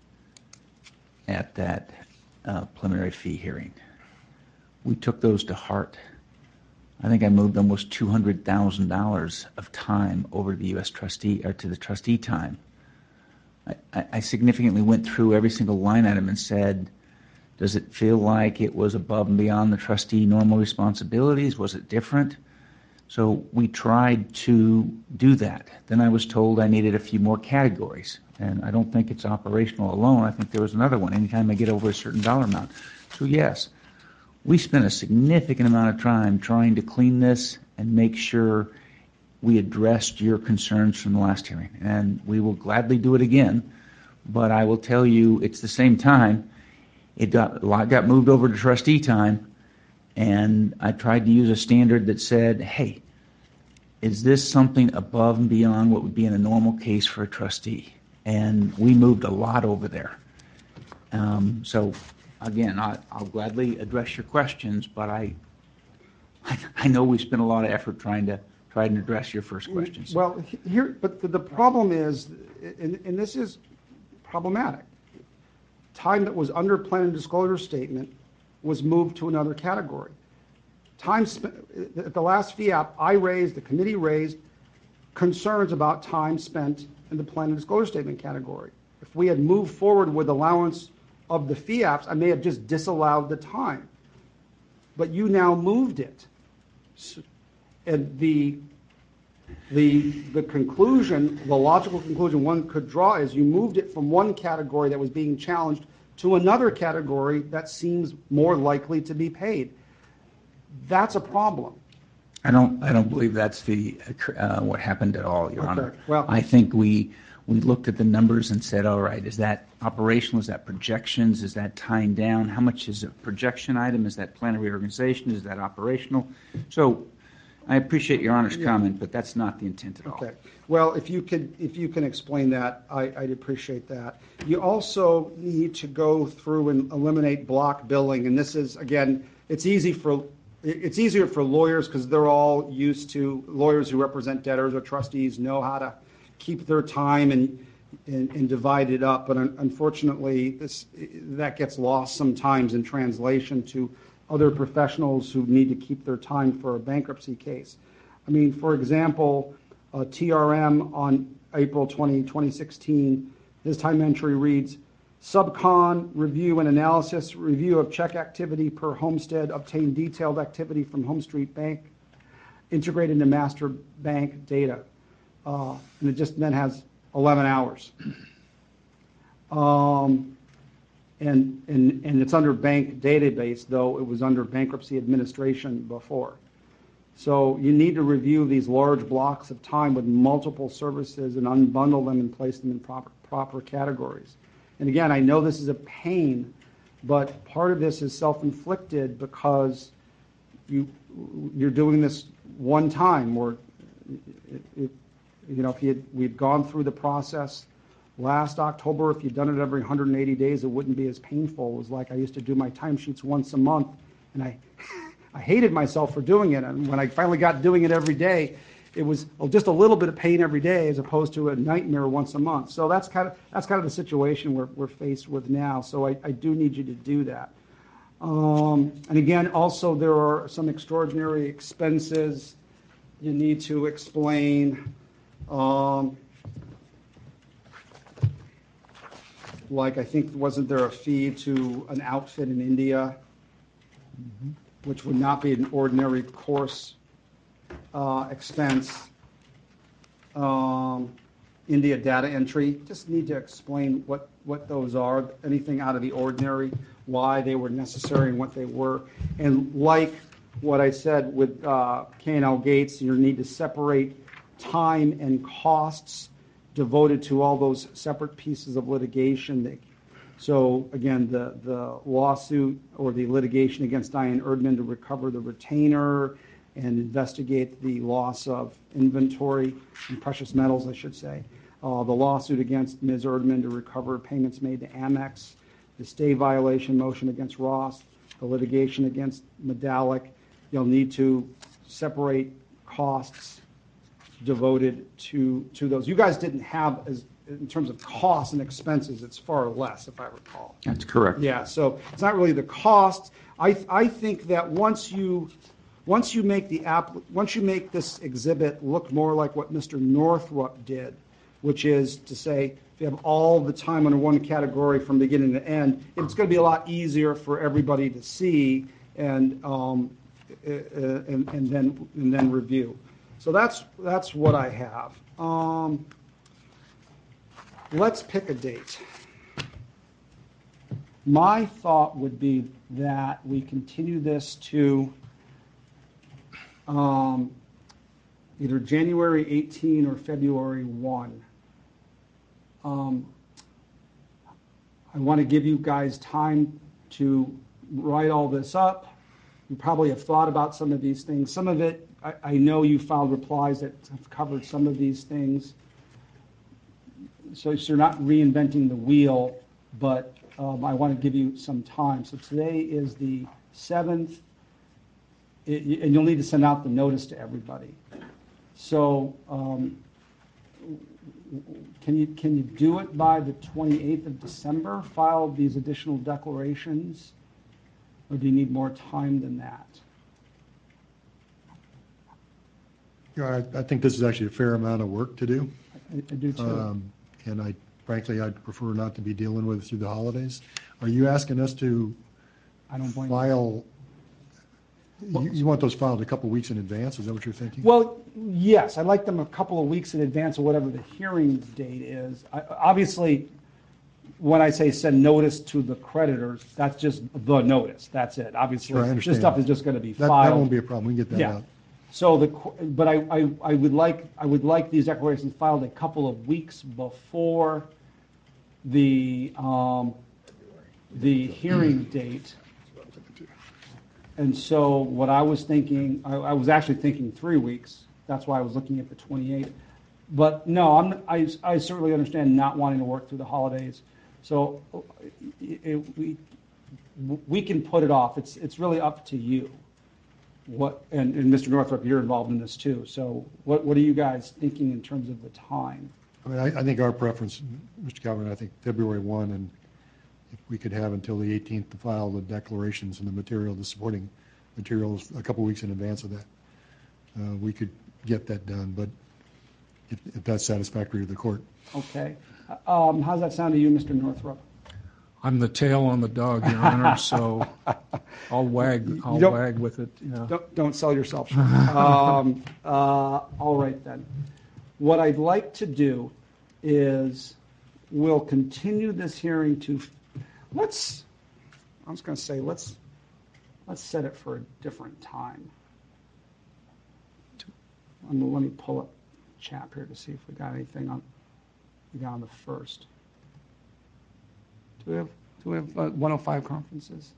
at that preliminary fee hearing. We took those to heart. I think I moved almost $200,000 of time over to the U.S. trustee or to the trustee time. I significantly went through every single line item and said, does it feel like it was above and beyond the trustee normal responsibilities? Was it different? So we tried to do that. Then I was told I needed a few more categories. And I don't think it's operational alone. I think there was another one, anytime I get over a certain dollar amount. So yes, we spent a significant amount of time trying to clean this and make sure we addressed your concerns from the last hearing. And we will gladly do it again. But I will tell you, it's the same time. A lot got moved over to trustee time. And I tried to use a standard that said, hey, is this something above and beyond what would be in a normal case for a trustee? and we moved a lot over there. So again, I'll gladly address your questions, but I know we spent a lot of effort trying to address your first questions. Well, but the problem is, and this is problematic, time that was under plan and disclosure statement was moved to another category. Time spent, at the last FIAP, the committee raised concerns about time spent in the plan and disclosure statement category. If we had moved forward with allowance of the FIAPs, I may have just disallowed the time. But you now moved it. And the conclusion, the logical conclusion one could draw is you moved it from one category that was being challenged to another category that seems more likely to be paid. That's a problem. I don't believe that's what happened at all, Your Honor. Well, I think we looked at the numbers and said, all right, is that operational? Is that projections? Is that tying down? How much is a projection item? Is that plan of reorganization? Is that operational? So I appreciate Your Honor's comment, but that's not the intent at all. Okay. Well, if you can explain that, I'd appreciate that. You also need to go through and eliminate block billing, and this is, again, it's easier for lawyers because they're all used to, lawyers who represent debtors or trustees know how to keep their time and divide it up. But unfortunately, that gets lost sometimes in translation to other professionals who need to keep their time for a bankruptcy case. I mean, for example, TRM on April 20, 2016, his time entry reads, Subcon review and analysis, review of check activity per homestead, obtain detailed activity from Home Street Bank, integrated into master bank data. And it just then has 11 hours. And it's under bank database, though it was under bankruptcy administration before. So you need to review these large blocks of time with multiple services and unbundle them and place them in proper categories. And again, I know this is a pain, but part of this is self-inflicted because you're doing this one time. Or if we'd gone through the process last October, if you'd done it every 180 days, it wouldn't be as painful. It was like I used to do my timesheets once a month, and I hated myself for doing it. And when I finally got doing it every day, it was just a little bit of pain every day as opposed to a nightmare once a month. So that's kind of the situation we're faced with now. So I do need you to do that. And again, also there are some extraordinary expenses you need to explain. Like I think, wasn't there a fee to an outfit in India, which would not be an ordinary course expense? India data entry, just need to explain what those are, anything out of the ordinary, why they were necessary and what they were. And like what I said with K&L Gates, you need to separate time and costs devoted to all those separate pieces of litigation. So again, the lawsuit or the litigation against Diane Erdman to recover the retainer and investigate the loss of inventory and precious metals, I should say. The lawsuit against Ms. Erdman to recover payments made to Amex, the stay violation motion against Ross, the litigation against Medallic. You'll need to separate costs devoted to those. You guys didn't have, in terms of costs and expenses, it's far less, if I recall. That's correct. Yeah, so it's not really the cost. I think that once you make this exhibit look more like what Mr. Northrup did, which is to say, if you have all the time under one category from beginning to end, it's going to be a lot easier for everybody to see and then review. So that's what I have. Let's pick a date. My thought would be that we continue this to either January 18 or February 1. I want to give you guys time to write all this up. You probably have thought about some of these things. Some of it, I know you filed replies that have covered some of these things. so you're not reinventing the wheel, but I want to give you some time. So today is the 7th, and you'll need to send out the notice to everybody. So can you do it by the 28th of December, file these additional declarations, or do you need more time than that? I think this is actually a fair amount of work to do. I do too. And frankly, I'd prefer not to be dealing with it through the holidays. Are you asking us to I don't blame you. file, you want those filed a couple weeks in advance? Is that what you're thinking? Well, yes, I'd like them a couple of weeks in advance of whatever the hearing date is. Obviously, when I say send notice to the creditors, that's just the notice. That's it. Obviously, Sure, I this understand. stuff is just going to be That filed. won't be a problem. We can get that Yeah. out. So but I would like these declarations filed a couple of weeks before the hearing date. And so what I was thinking, I was actually thinking 3 weeks. That's why I was looking at the 28th. But no, I certainly understand not wanting to work through the holidays. So we can put it off. It's really up to you. And Mr. Northrup, you're involved in this too. So what are you guys thinking in terms of the time? I mean, I think our preference, Mr. Calvin, I think February 1, and if we could have until the 18th to file the declarations and the supporting materials a couple weeks in advance of that, we could get that done. But if that's satisfactory to the court. Okay. How's that sound to you, Mr. Northrup? I'm the tail on the dog, Your Honor, so I'll wag with it. Yeah. Don't sell yourself short. All right then. What I'd like to do is we'll continue this hearing to let's set it for a different time. Let me pull up chat here to see if we got anything on the first. Do we have 105 conferences?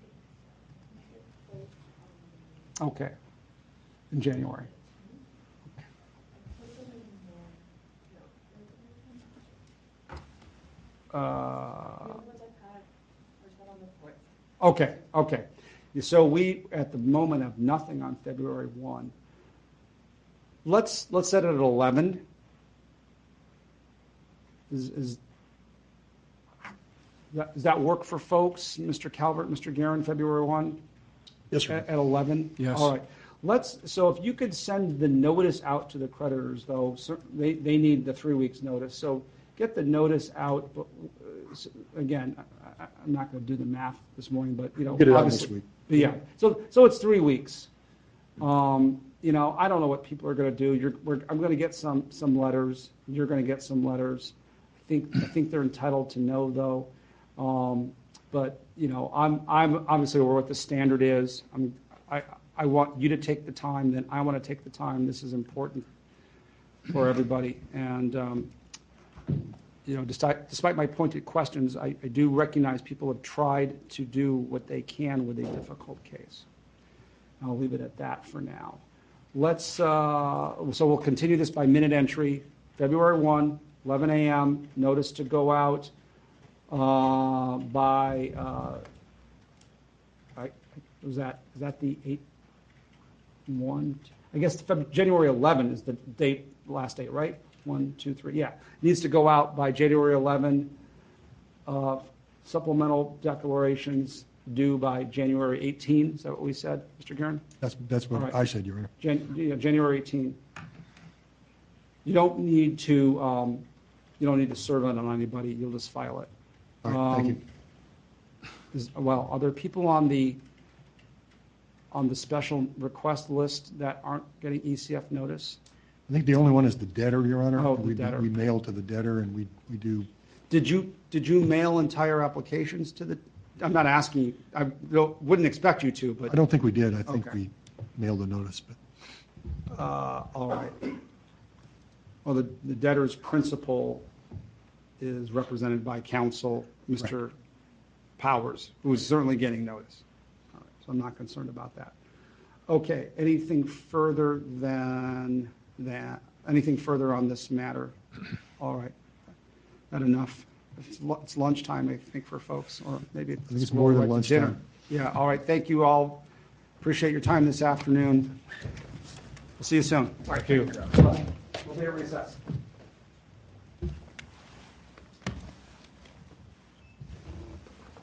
Okay. In January. Okay. So we, at the moment, have nothing on February 1. Let's set it at 11. Does that work for folks, Mr. Calvert, Mr. Guerin, February 1? Yes, sir. At 11? Yes. All right. So if you could send the notice out to the creditors, though, they need the 3 weeks notice. So get the notice out. But, again, I'm not going to do the math this morning, but, Get it out obviously. this week. Yeah. So it's 3 weeks. I don't know what people are going to do. I'm going to get some letters. You're going to get some letters. I think they're entitled to know, though. But I'm obviously aware what the standard is. I want you to take the time. Then I want to take the time. This is important for everybody. And despite my pointed questions, I do recognize people have tried to do what they can with a difficult case. I'll leave it at that for now. So we'll continue this by minute entry. February 1, 11 a.m. Notice to go out by. Is that the 8/1? I guess January 11 is the last date, right? 1, 2, 3. Yeah, needs to go out by January 11. Supplemental declarations due by January 18. Is that what we said, Mr. Guerin? That's what All right. I said, Your Honor. January 18. You don't need to serve it on anybody. You'll just file it. All right, thank you. Are there people on the special request list that aren't getting ECF notice? I think the only one is the debtor, Your Honor. Oh, the debtor. We mail to the debtor, and we do. Did you mail entire applications to the? I'm not asking you. I wouldn't expect you to, but I don't think we did. I think Okay. we mailed a notice, but all right. Well, the debtor's principal is represented by counsel, Mr. Powers, who is certainly getting notice. All right, so I'm not concerned about that. Okay, anything further than that? Anything further on this matter? All right. that enough? It's lunchtime, I think, for folks, or maybe it's more than like dinner. lunchtime. Yeah, all right, thank you all. Appreciate your time this afternoon. We'll see you soon. Thank you. We'll be at recess.